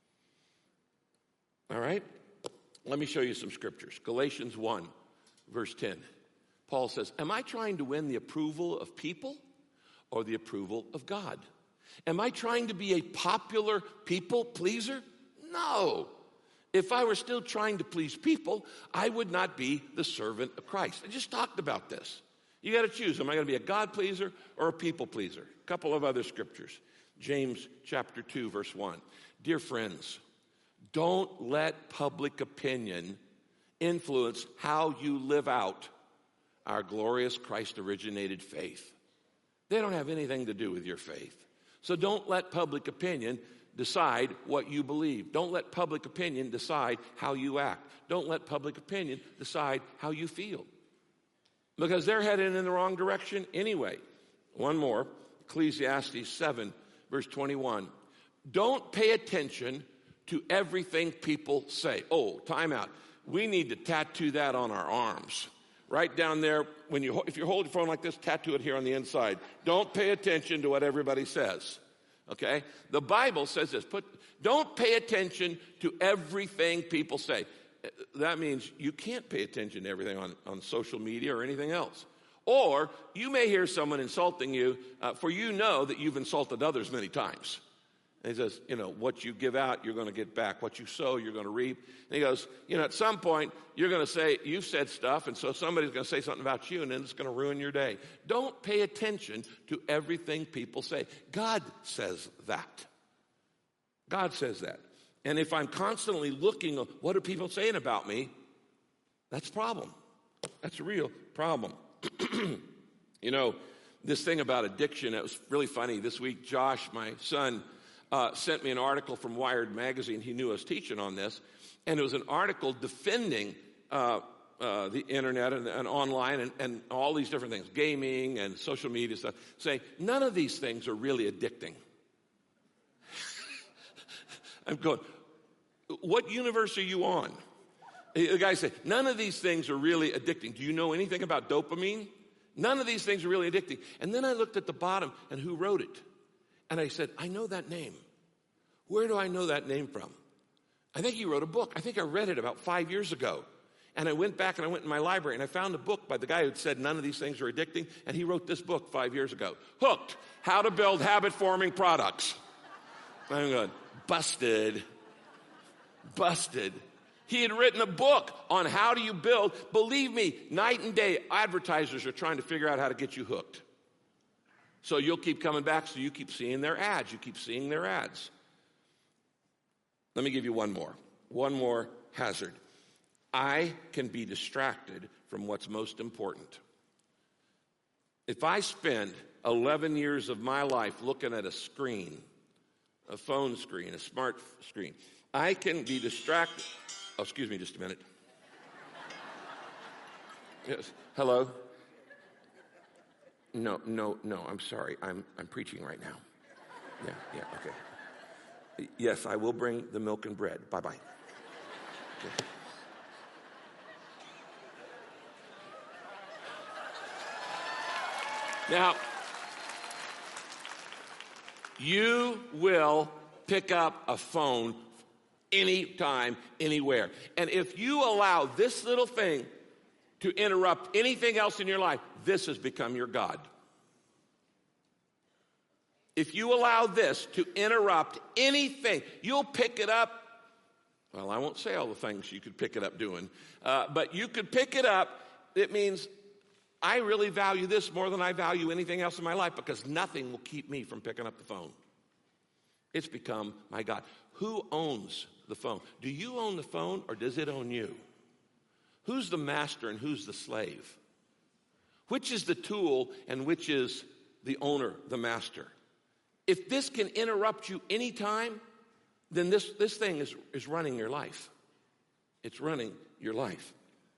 All right? Let me show you some scriptures. Galatians 1, verse 10. Paul says, am I trying to win the approval of people or the approval of God? Am I trying to be a popular people pleaser? No. If I were still trying to please people, I would not be the servant of Christ. I just talked about this. You got to choose. Am I going to be a God pleaser or a people pleaser? A couple of other scriptures. James chapter 2, verse 1. Dear friends, don't let public opinion influence how you live out our glorious Christ-originated faith. They don't have anything to do with your faith. So don't let public opinion decide what you believe. Don't let public opinion decide how you act. Don't let public opinion decide how you feel. Because they're headed in the wrong direction anyway. One more, Ecclesiastes 7, verse 21. Don't pay attention to everything people say. Oh, time out. We need to tattoo that on our arms. Right down there, if you hold your phone like this, tattoo it here on the inside. Don't pay attention to what everybody says. Okay? The Bible says this. Don't pay attention to everything people say. That means you can't pay attention to everything on social media or anything else. Or you may hear someone insulting you, for you know that you've insulted others many times. And he says, what you give out, you're going to get back. What you sow, you're going to reap. And he goes, at some point, you're going to say, you've said stuff, and so somebody's going to say something about you, and then it's going to ruin your day. Don't pay attention to everything people say. God says that. God says that. And if I'm constantly looking at what are people saying about me, that's a problem. That's a real problem. This thing about addiction, it was really funny. This week, Josh, my son, sent me an article from Wired magazine. He knew I was teaching on this. And it was an article defending the internet and online and all these different things, gaming and social media stuff, saying none of these things are really addicting. I'm going, what universe are you on? The guy said, none of these things are really addicting. Do you know anything about dopamine? None of these things are really addicting. And then I looked at the bottom and who wrote it. And I said, I know that name. Where do I know that name from? I think he wrote a book. I think I read it about 5 years ago. And I went back and I went in my library and I found a book by the guy who said none of these things are addicting. And he wrote this book 5 years ago. Hooked, How to Build Habit-Forming Products. I'm going, busted. He had written a book on how do you build. Believe me, night and day, advertisers are trying to figure out how to get you hooked. So you'll keep coming back, so you keep seeing their ads. You keep seeing their ads. Let me give you one more hazard. I can be distracted from what's most important. If I spend 11 years of my life looking at a screen, a phone screen, a smart screen, I can be distracted. Oh, excuse me just a minute. Yes. Hello? No, I'm sorry. I'm preaching right now. Yeah, okay. Yes, I will bring the milk and bread. Bye-bye. Okay. Now, you will pick up a phone anytime, anywhere. And if you allow this little thing to interrupt anything else in your life, this has become your God. If you allow this to interrupt anything, you'll pick it up. Well, I won't say all the things you could pick it up doing, but you could pick it up. It means I really value this more than I value anything else in my life because nothing will keep me from picking up the phone. It's become my God. Who owns the phone? Do you own the phone or does it own you? Who's the master and who's the slave? Which is the tool and which is the owner, the master? If this can interrupt you anytime, then this thing is running your life. It's running your life.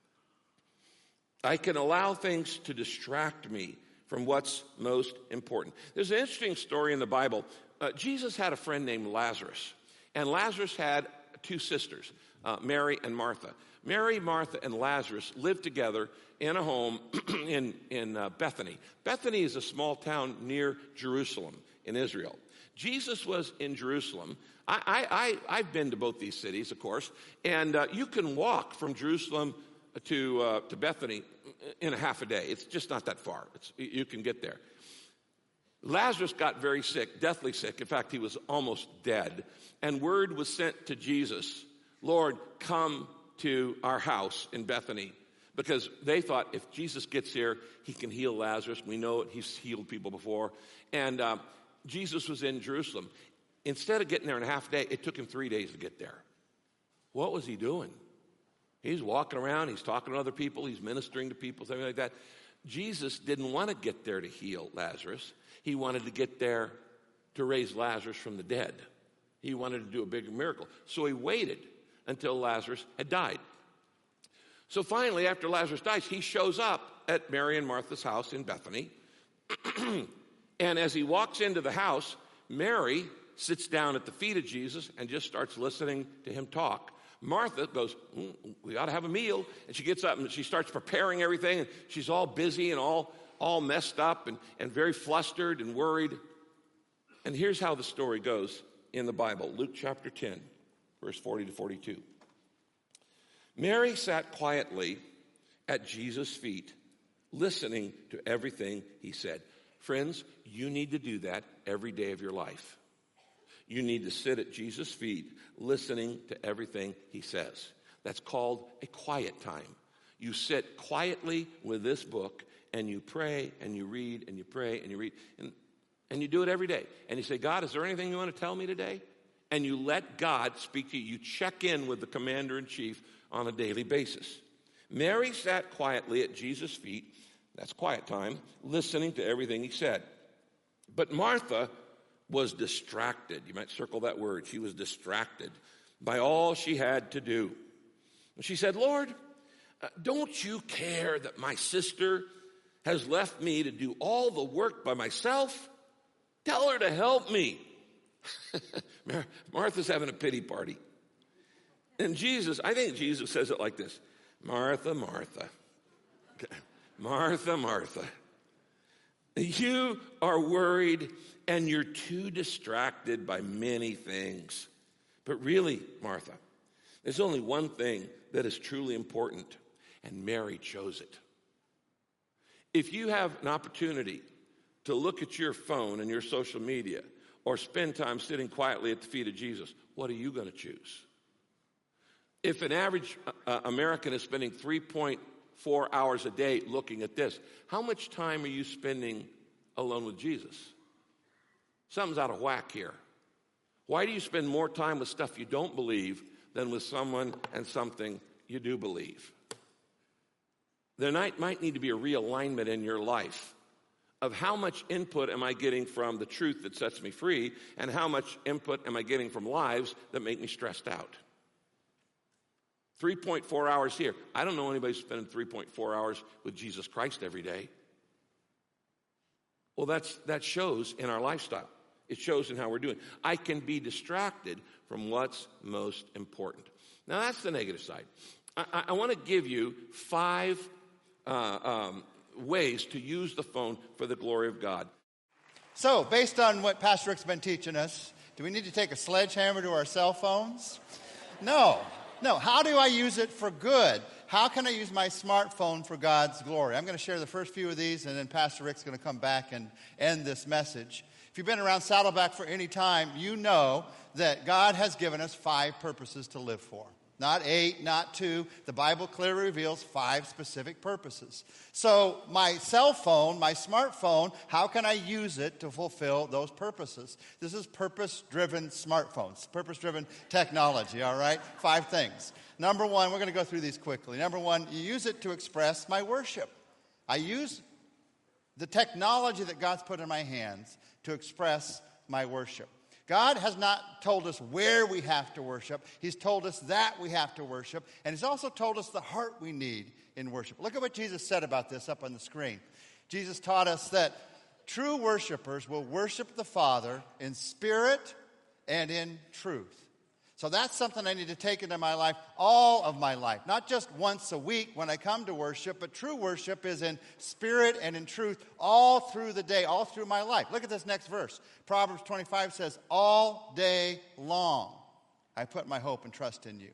I can allow things to distract me from what's most important. There's an interesting story in the Bible. Jesus had a friend named Lazarus, and Lazarus had two sisters, Mary and Martha. Mary, Martha, and Lazarus lived together in a home in Bethany. Bethany is a small town near Jerusalem in Israel. Jesus was in Jerusalem. I've been to both these cities, of course, and you can walk from Jerusalem to Bethany in a half a day. It's just not that far. You can get there. Lazarus got very sick, deathly sick. In fact, he was almost dead. And word was sent to Jesus, Lord, come to our house in Bethany. Because they thought if Jesus gets here, he can heal Lazarus. We know it. He's healed people before. And Jesus was in Jerusalem. Instead of getting there in a half a day, it took him 3 days to get there. What was he doing? He's walking around, he's talking to other people, he's ministering to people, something like that. Jesus didn't want to get there to heal Lazarus. He wanted to get there to raise Lazarus from the dead. He wanted to do a bigger miracle. So he waited until Lazarus had died. So finally, after Lazarus dies, he shows up at Mary and Martha's house in Bethany. And as he walks into the house, Mary sits down at the feet of Jesus and just starts listening to him talk. Martha goes, we ought to have a meal. And she gets up and she starts preparing everything. And she's all busy and all messed up and very flustered and worried. And here's how the story goes in the Bible. Luke chapter 10, verse 40 to 42. Mary sat quietly at Jesus' feet, listening to everything he said. Friends, you need to do that every day of your life. You need to sit at Jesus' feet, listening to everything he says. That's called a quiet time. You sit quietly with this book, and you pray, and you read, and you pray, and you read, and you do it every day. And you say, God, is there anything you want to tell me today? And you let God speak to you. You check in with the commander-in-chief on a daily basis. Mary sat quietly at Jesus' feet, that's quiet time, listening to everything he said. But Martha was distracted. You might circle that word. She was distracted by all she had to do. And she said, Lord, don't you care that my sister has left me to do all the work by myself? Tell her to help me. Martha's having a pity party. And Jesus, I think Jesus says it like this: Martha, Martha. Okay. Martha, Martha. You are worried and you're too distracted by many things. But really, Martha, there's only one thing that is truly important, and Mary chose it. If you have an opportunity to look at your phone and your social media or spend time sitting quietly at the feet of Jesus, what are you going to choose? If an average American is spending 3.4 hours a day looking at this, how much time are you spending alone with Jesus? Something's out of whack here. Why do you spend more time with stuff you don't believe than with someone and something you do believe? There might need to be a realignment in your life of how much input am I getting from the truth that sets me free, and how much input am I getting from lives that make me stressed out. 3.4 hours here. I don't know anybody spending 3.4 hours with Jesus Christ every day. Well, that shows in our lifestyle. It shows in how we're doing. I can be distracted from what's most important. Now, that's the negative side. I want to give you 5 ways to use the phone for the glory of God. So, based on what Pastor Rick's been teaching us, do we need to take a sledgehammer to our cell phones? No. How do I use it for good? How can I use my smartphone for God's glory? I'm going to share the first few of these, and then Pastor Rick's going to come back and end this message. If you've been around Saddleback for any time, you know that God has given us 5 purposes to live for. Not 8, not 2. The Bible clearly reveals 5 specific purposes. So my cell phone, my smartphone, how can I use it to fulfill those purposes? This is purpose-driven smartphones, purpose-driven technology, all right? 5 things. Number 1, we're going to go through these quickly. Number 1, you use it to express my worship. I use the technology that God's put in my hands to express my worship. God has not told us where we have to worship. He's told us that we have to worship. And He's also told us the heart we need in worship. Look at what Jesus said about this up on the screen. Jesus taught us that true worshipers will worship the Father in spirit and in truth. So that's something I need to take into my life, all of my life. Not just once a week when I come to worship, but true worship is in spirit and in truth all through the day, all through my life. Look at this next verse. Proverbs 25 says, all day long I put my hope and trust in you.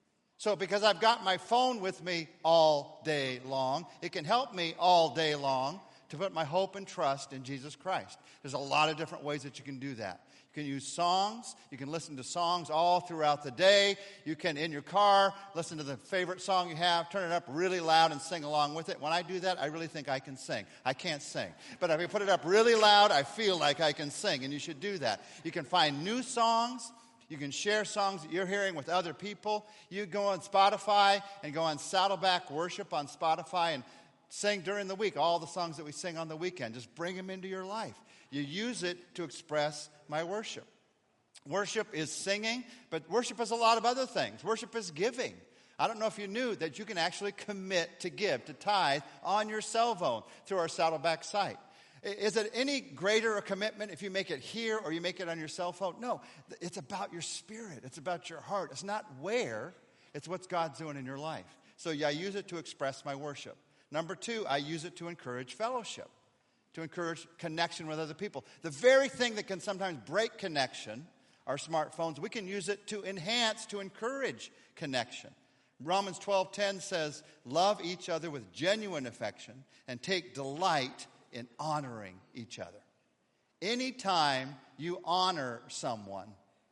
So because I've got my phone with me all day long, it can help me all day long to put my hope and trust in Jesus Christ. There's a lot of different ways that you can do that. You can use songs. You can listen to songs all throughout the day. You can, in your car, listen to the favorite song you have, turn it up really loud and sing along with it. When I do that, I really think I can sing. I can't sing. But if I put it up really loud, I feel like I can sing, and you should do that. You can find new songs. You can share songs that you're hearing with other people. You go on Spotify and go on Saddleback Worship on Spotify and sing during the week all the songs that we sing on the weekend. Just bring them into your life. You use it to express my worship. Worship is singing, but worship is a lot of other things. Worship is giving. I don't know if you knew that you can actually commit to give, to tithe on your cell phone through our Saddleback site. Is it any greater a commitment if you make it here or you make it on your cell phone? No, it's about your spirit. It's about your heart. It's not where, it's what God's doing in your life. So I use it to express my worship. Number 2, I use it to encourage fellowship, to encourage connection with other people. The very thing that can sometimes break connection, our smartphones, we can use it to enhance, to encourage connection. Romans 12:10 says, love each other with genuine affection and take delight in honoring each other. Anytime you honor someone,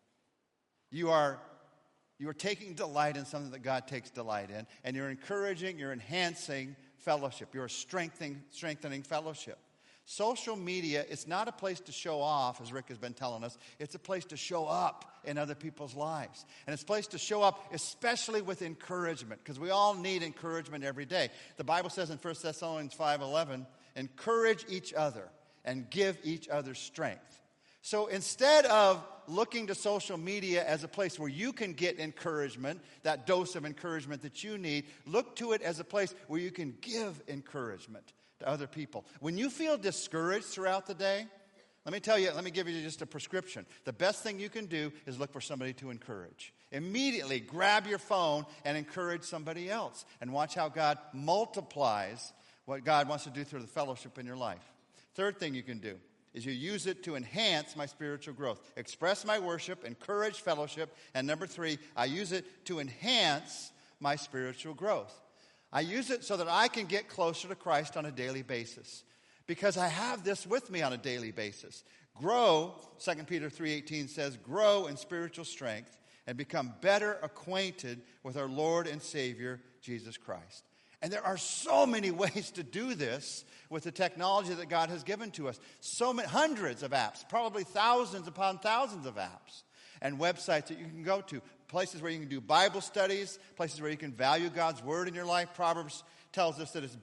you are taking delight in something that God takes delight in, and you're encouraging, you're enhancing fellowship. You're strengthening fellowship. Social media is not a place to show off, as Rick has been telling us. It's a place to show up in other people's lives. And it's a place to show up especially with encouragement, because we all need encouragement every day. The Bible says in 1 Thessalonians 5:11, encourage each other and give each other strength. So instead of looking to social media as a place where you can get encouragement, that dose of encouragement that you need, look to it as a place where you can give encouragement to other people. When you feel discouraged throughout the day, Let me tell you, let me give you just a prescription. The best thing you can do is look for somebody to encourage. Immediately grab your phone and encourage somebody else. And watch how God multiplies what God wants to do through the fellowship in your life. Third thing you can do is you use it to enhance my spiritual growth. Express my worship, encourage fellowship. And number 3, I use it to enhance my spiritual growth. I use it so that I can get closer to Christ on a daily basis. Because I have this with me on a daily basis. Grow, 2 Peter 3:18 says, grow in spiritual strength and become better acquainted with our Lord and Savior, Jesus Christ. And there are so many ways to do this with the technology that God has given to us. So many, hundreds of apps, probably thousands upon thousands of apps and websites that you can go to. Places where you can do Bible studies, places where you can value God's Word in your life. Proverbs tells us that it's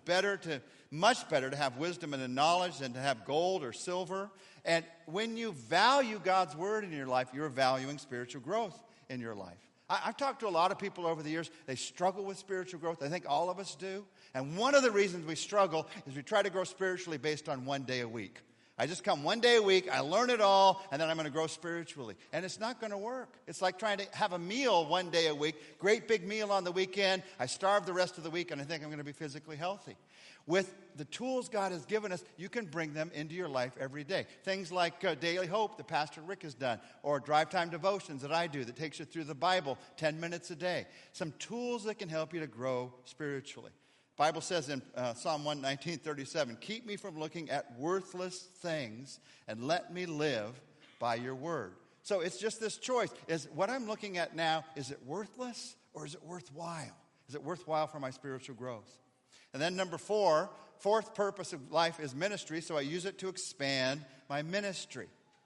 much better to have wisdom and knowledge than to have gold or silver. And when you value God's Word in your life, you're valuing spiritual growth in your life. I've talked to a lot of people over the years. They struggle with spiritual growth. I think all of us do. And one of the reasons we struggle is we try to grow spiritually based on one day a week. I just come one day a week, I learn it all, and then I'm going to grow spiritually. And it's not going to work. It's like trying to have a meal one day a week, great big meal on the weekend. I starve the rest of the week, and I think I'm going to be physically healthy. With the tools God has given us, you can bring them into your life every day. Things like Daily Hope that Pastor Rick has done, or Drive Time Devotions that I do that takes you through the Bible 10 minutes a day. Some tools that can help you to grow spiritually. The Bible says in Psalm 119:37, keep me from looking at worthless things and let me live by your word. So it's just this choice. Is what I'm looking at now, is it worthless or is it worthwhile? Is it worthwhile for my spiritual growth? And then number 4, fourth purpose of life is ministry, so I use it to expand my ministry.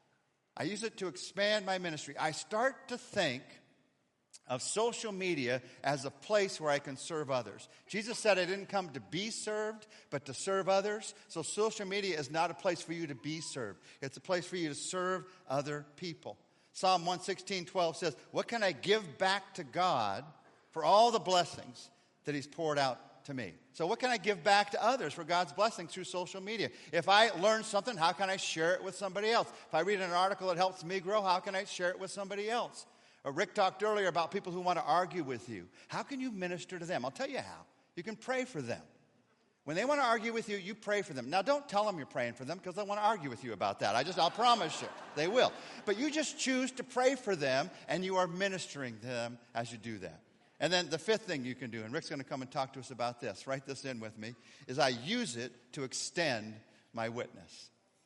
I use it to expand my ministry. I start to think of social media as a place where I can serve others. Jesus said I didn't come to be served, but to serve others. So social media is not a place for you to be served. It's a place for you to serve other people. Psalm 116:12 says, what can I give back to God for all the blessings that he's poured out to me? So what can I give back to others for God's blessings through social media? If I learn something, how can I share it with somebody else? If I read an article that helps me grow, how can I share it with somebody else? Rick talked earlier about people who want to argue with you. How can you minister to them? I'll tell you how. You can pray for them. When they want to argue with you, you pray for them. Now, don't tell them you're praying for them because they want to argue with you about that. I'll promise you, they will. But you just choose to pray for them, and you are ministering to them as you do that. And then the 5th thing you can do, and Rick's going to come and talk to us about this, write this in with me, is I use it to extend my witness.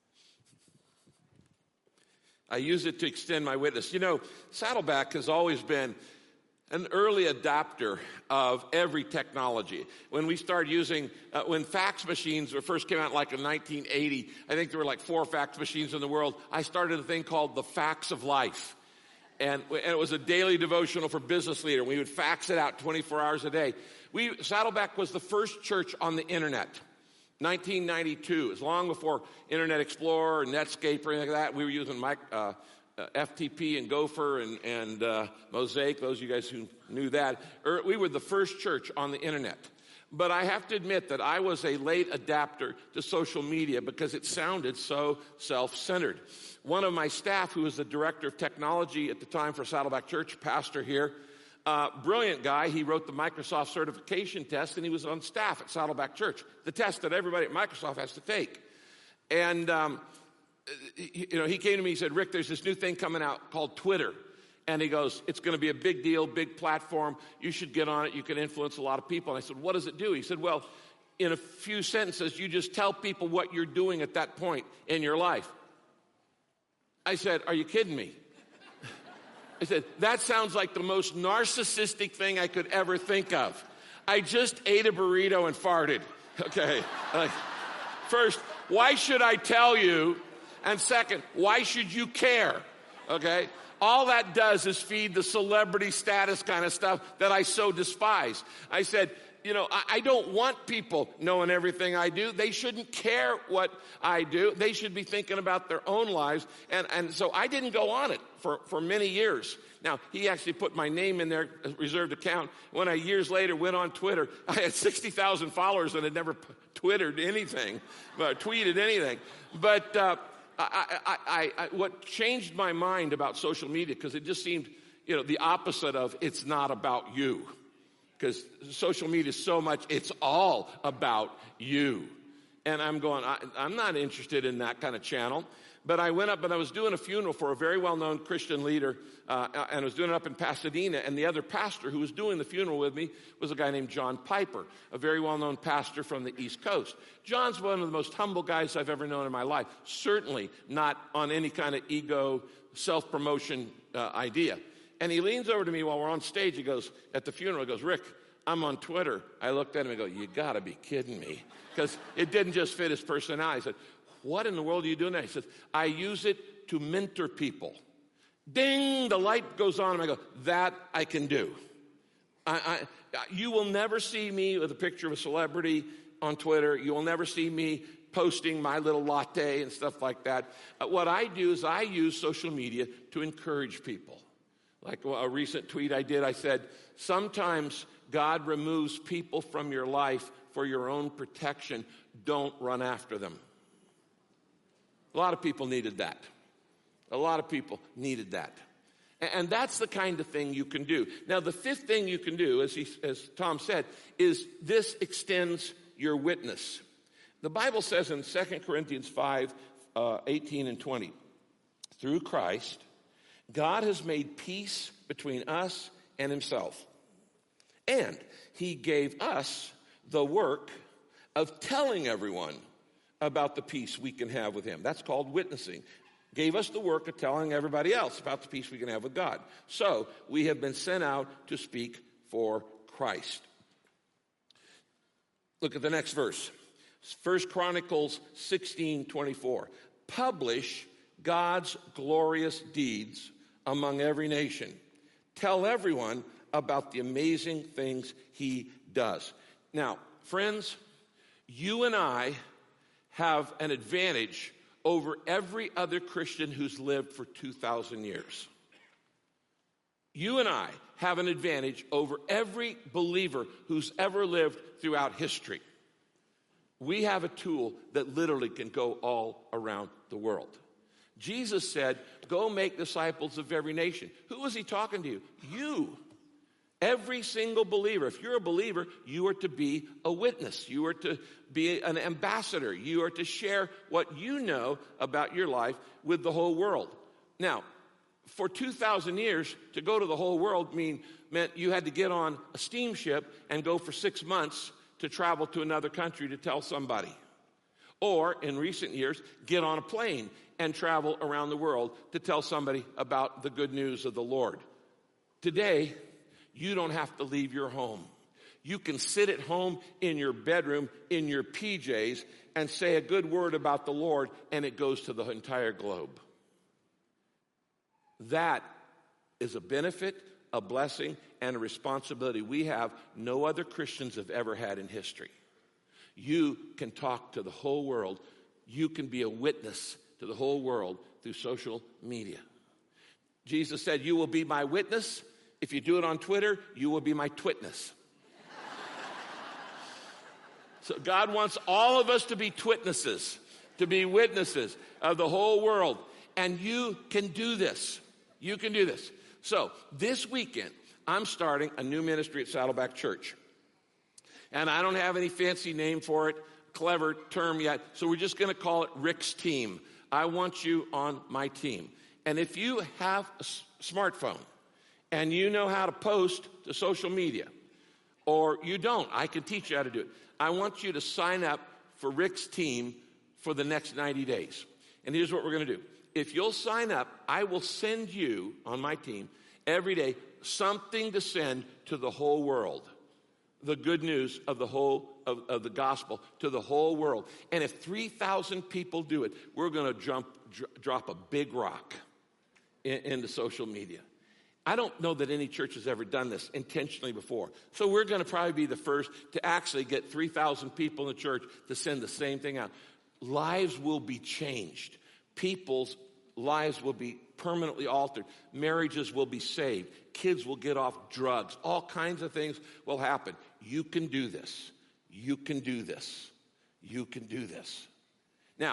I use it to extend my witness. You know, Saddleback has always been an early adopter of every technology. When we started using, when fax machines first came out like in 1980, I think there were like 4 fax machines in the world. I started a thing called the Fax of Life. And it was a daily devotional for business leader. We would fax it out 24 hours a day. Saddleback was the first church on the internet. 1992, as long before Internet Explorer and Netscape or anything like that. We were using FTP and Gopher and Mosaic, those of you guys who knew that. We were the first church on the internet. But I have to admit that I was a late adapter to social media because it sounded so self-centered. One of my staff, who was the director of technology at the time for Saddleback Church, pastor here, brilliant guy. He wrote the Microsoft certification test, and he was on staff at Saddleback Church, the test that everybody at Microsoft has to take. And he came to me, he said, Rick, there's this new thing coming out called Twitter. And he goes, it's going to be a big deal, big platform. You should get on it. You can influence a lot of people. And I said, what does it do? He said, well, in a few sentences, you just tell people what you're doing at that point in your life. I said, are you kidding me? I said, that sounds like the most narcissistic thing I could ever think of. I just ate a burrito and farted. Okay. First, why should I tell you? And second, why should you care? Okay. All that does is feed the celebrity status kind of stuff that I so despise. I said, I don't want people knowing everything I do. They shouldn't care what I do. They should be thinking about their own lives. And so I didn't go on it for many years. Now, he actually put my name in their reserved account. When I years later went on Twitter, I had 60,000 followers and had never tweeted anything. But what changed my mind about social media, because it just seemed, the opposite of it's not about you. Because social media is so much, it's all about you. And I'm going, I'm not interested in that kind of channel. But I went up and I was doing a funeral for a very well-known Christian leader, and I was doing it up in Pasadena, and the other pastor who was doing the funeral with me was a guy named John Piper, a very well-known pastor from the East Coast. John's one of the most humble guys I've ever known in my life, certainly not on any kind of ego, self-promotion idea. And he leans over to me while we're on stage, he goes, at the funeral, he goes, Rick, I'm on Twitter. I looked at him and go, you gotta be kidding me. Because it didn't just fit his personality. I said, what in the world are you doing there? He says, I use it to mentor people. Ding, the light goes on, and I go, that I can do. You will never see me with a picture of a celebrity on Twitter. You will never see me posting my little latte and stuff like that. What I do is I use social media to encourage people. Like a recent tweet I did, I said, sometimes God removes people from your life for your own protection. Don't run after them. A lot of people needed that. A lot of people needed that. And that's the kind of thing you can do. Now, the fifth thing you can do, as Tom said, is this extends your witness. The Bible says in 2 Corinthians 5, 18 and 20, through Christ, God has made peace between us and himself. And he gave us the work of telling everyone about the peace we can have with him. That's called witnessing. Gave us the work of telling everybody else about the peace we can have with God. So we have been sent out to speak for Christ. Look at the next verse. 1 Chronicles 16:24. Publish God's glorious deeds among every nation. Tell everyone about the amazing things he does. Now, friends, you and I have an advantage over every other Christian who's lived for 2,000 years. You and I have an advantage over every believer who's ever lived throughout history. We have a tool that literally can go all around the world. Jesus said, go make disciples of every nation. Who was he talking to? You. Every single believer. If you're a believer, you are to be a witness. You are to be an ambassador. You are to share what you know about your life with the whole world. Now, for 2,000 years, to go to the whole world meant you had to get on a steamship and go for 6 months to travel to another country to tell somebody. Or, in recent years, get on a plane and travel around the world to tell somebody about the good news of the Lord. Today, you don't have to leave your home. You can sit at home in your bedroom, in your PJs, and say a good word about the Lord, and it goes to the entire globe. That is a benefit, a blessing, and a responsibility we have no other Christians have ever had in history. You can talk to the whole world. You can be a witness to the whole world through social media. Jesus said, you will be my witness. If you do it on Twitter, you will be my twitness. So God wants all of us to be twitnesses, to be witnesses of the whole world. And you can do this. You can do this. So this weekend, I'm starting a new ministry at Saddleback Church. And I don't have any fancy name for it, clever term yet. So we're just going to call it Rick's Team. I want you on my team. And if you have a smartphone and you know how to post to social media, or you don't, I can teach you how to do it. I want you to sign up for Rick's Team for the next 90 days. And here's what we're going to do. If you'll sign up, I will send you, on my team, every day, something to send to the whole world. The good news of the whole of the gospel to the whole world. And if 3,000 people do it, we're going to drop a big rock into social media. I don't know that any church has ever done this intentionally before. So we're going to probably be the first to actually get 3,000 people in the church to send the same thing out. Lives will be changed. People's lives will be permanently altered. Marriages will be saved. Kids will get off drugs. All kinds of things will happen. You can do this. You can do this. You can do this. Now,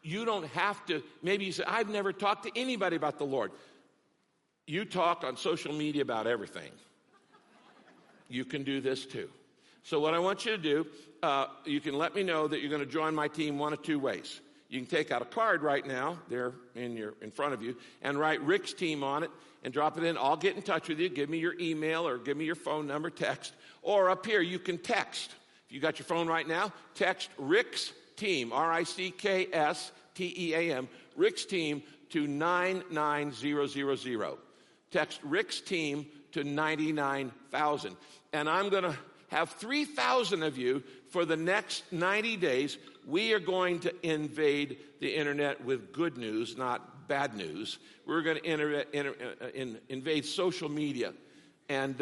You don't have to, maybe you say, I've never talked to anybody about the Lord. You talk on social media about everything. You can do this too. So what I want you to do, you can let me know that you're going to join my team one of two ways. You can take out a card right now, there in front of you, and write Rick's Team on it and drop it in. I'll get in touch with you. Give me your email or give me your phone number, text. Or up here, you can text. If you got your phone right now, text Rick's Team, RICKSTEAM, Rick's Team to 99000. Text Rick's Team to 99,000. And I'm going to have 3,000 of you for the next 90 days. We are going to invade the internet with good news, not bad news. We're going to invade social media. And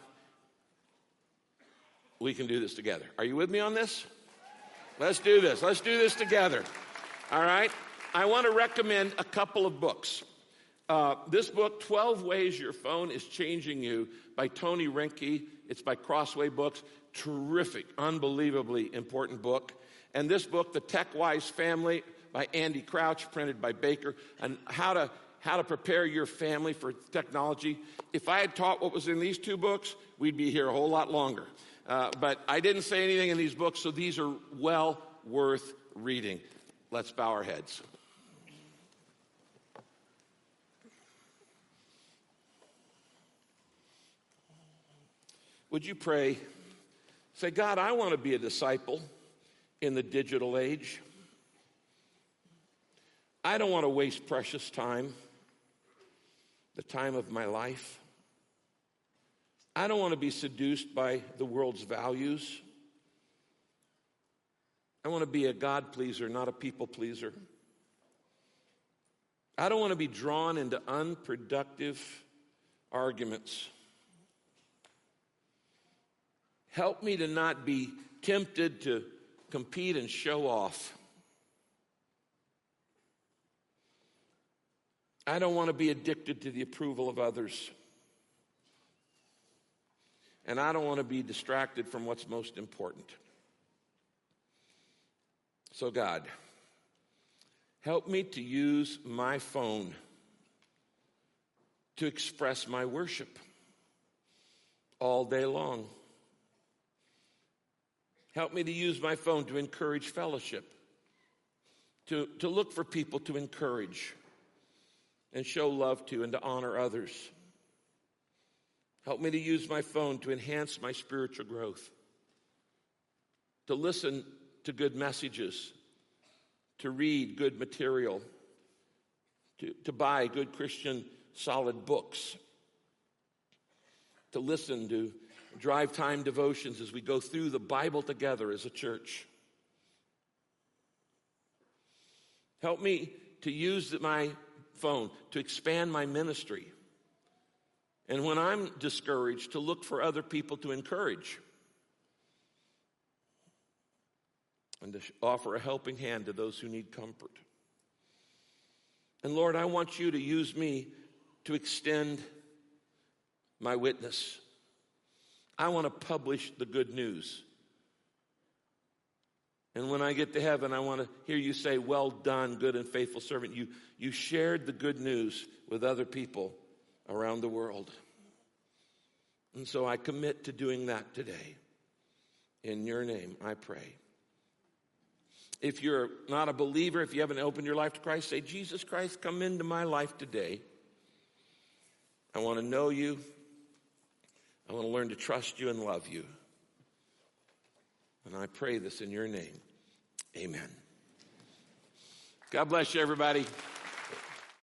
we can do this together. Are you with me on this? Let's do this. Let's do this together. All right? I want to recommend a couple of books. This book, 12 Ways Your Phone is Changing You, by Tony Reinke. It's by Crossway Books. Terrific, unbelievably important book. And this book, The Tech-Wise Family, by Andy Crouch, printed by Baker, and how to prepare your family for technology. If I had taught what was in these two books, we'd be here a whole lot longer. But I didn't say anything in these books, so these are well worth reading. Let's bow our heads. Would you pray? Say, God, I want to be a disciple in the digital age. I don't want to waste precious time, the time of my life. I don't want to be seduced by the world's values. I want to be a God pleaser, not a people pleaser. I don't want to be drawn into unproductive arguments. Help me to not be tempted to compete and show off. I don't want to be addicted to the approval of others. And I don't want to be distracted from what's most important. So God, help me to use my phone to express my worship all day long. Help me to use my phone to encourage fellowship, to look for people to encourage and show love to and to honor others. Help me to use my phone to enhance my spiritual growth, to listen to good messages, to read good material, to buy good Christian solid books, to listen to drive time devotions as we go through the Bible together as a church. Help me to use my phone to expand my ministry. And when I'm discouraged, to look for other people to encourage and to offer a helping hand to those who need comfort. And Lord, I want you to use me to extend my witness. I want to publish the good news. And when I get to heaven, I want to hear you say, well done, good and faithful servant. You shared the good news with other people around the world. And so I commit to doing that today. In your name, I pray. If you're not a believer, if you haven't opened your life to Christ, say, Jesus Christ, come into my life today. I want to know you. I want to learn to trust you and love you. And I pray this in your name. Amen. God bless you, everybody.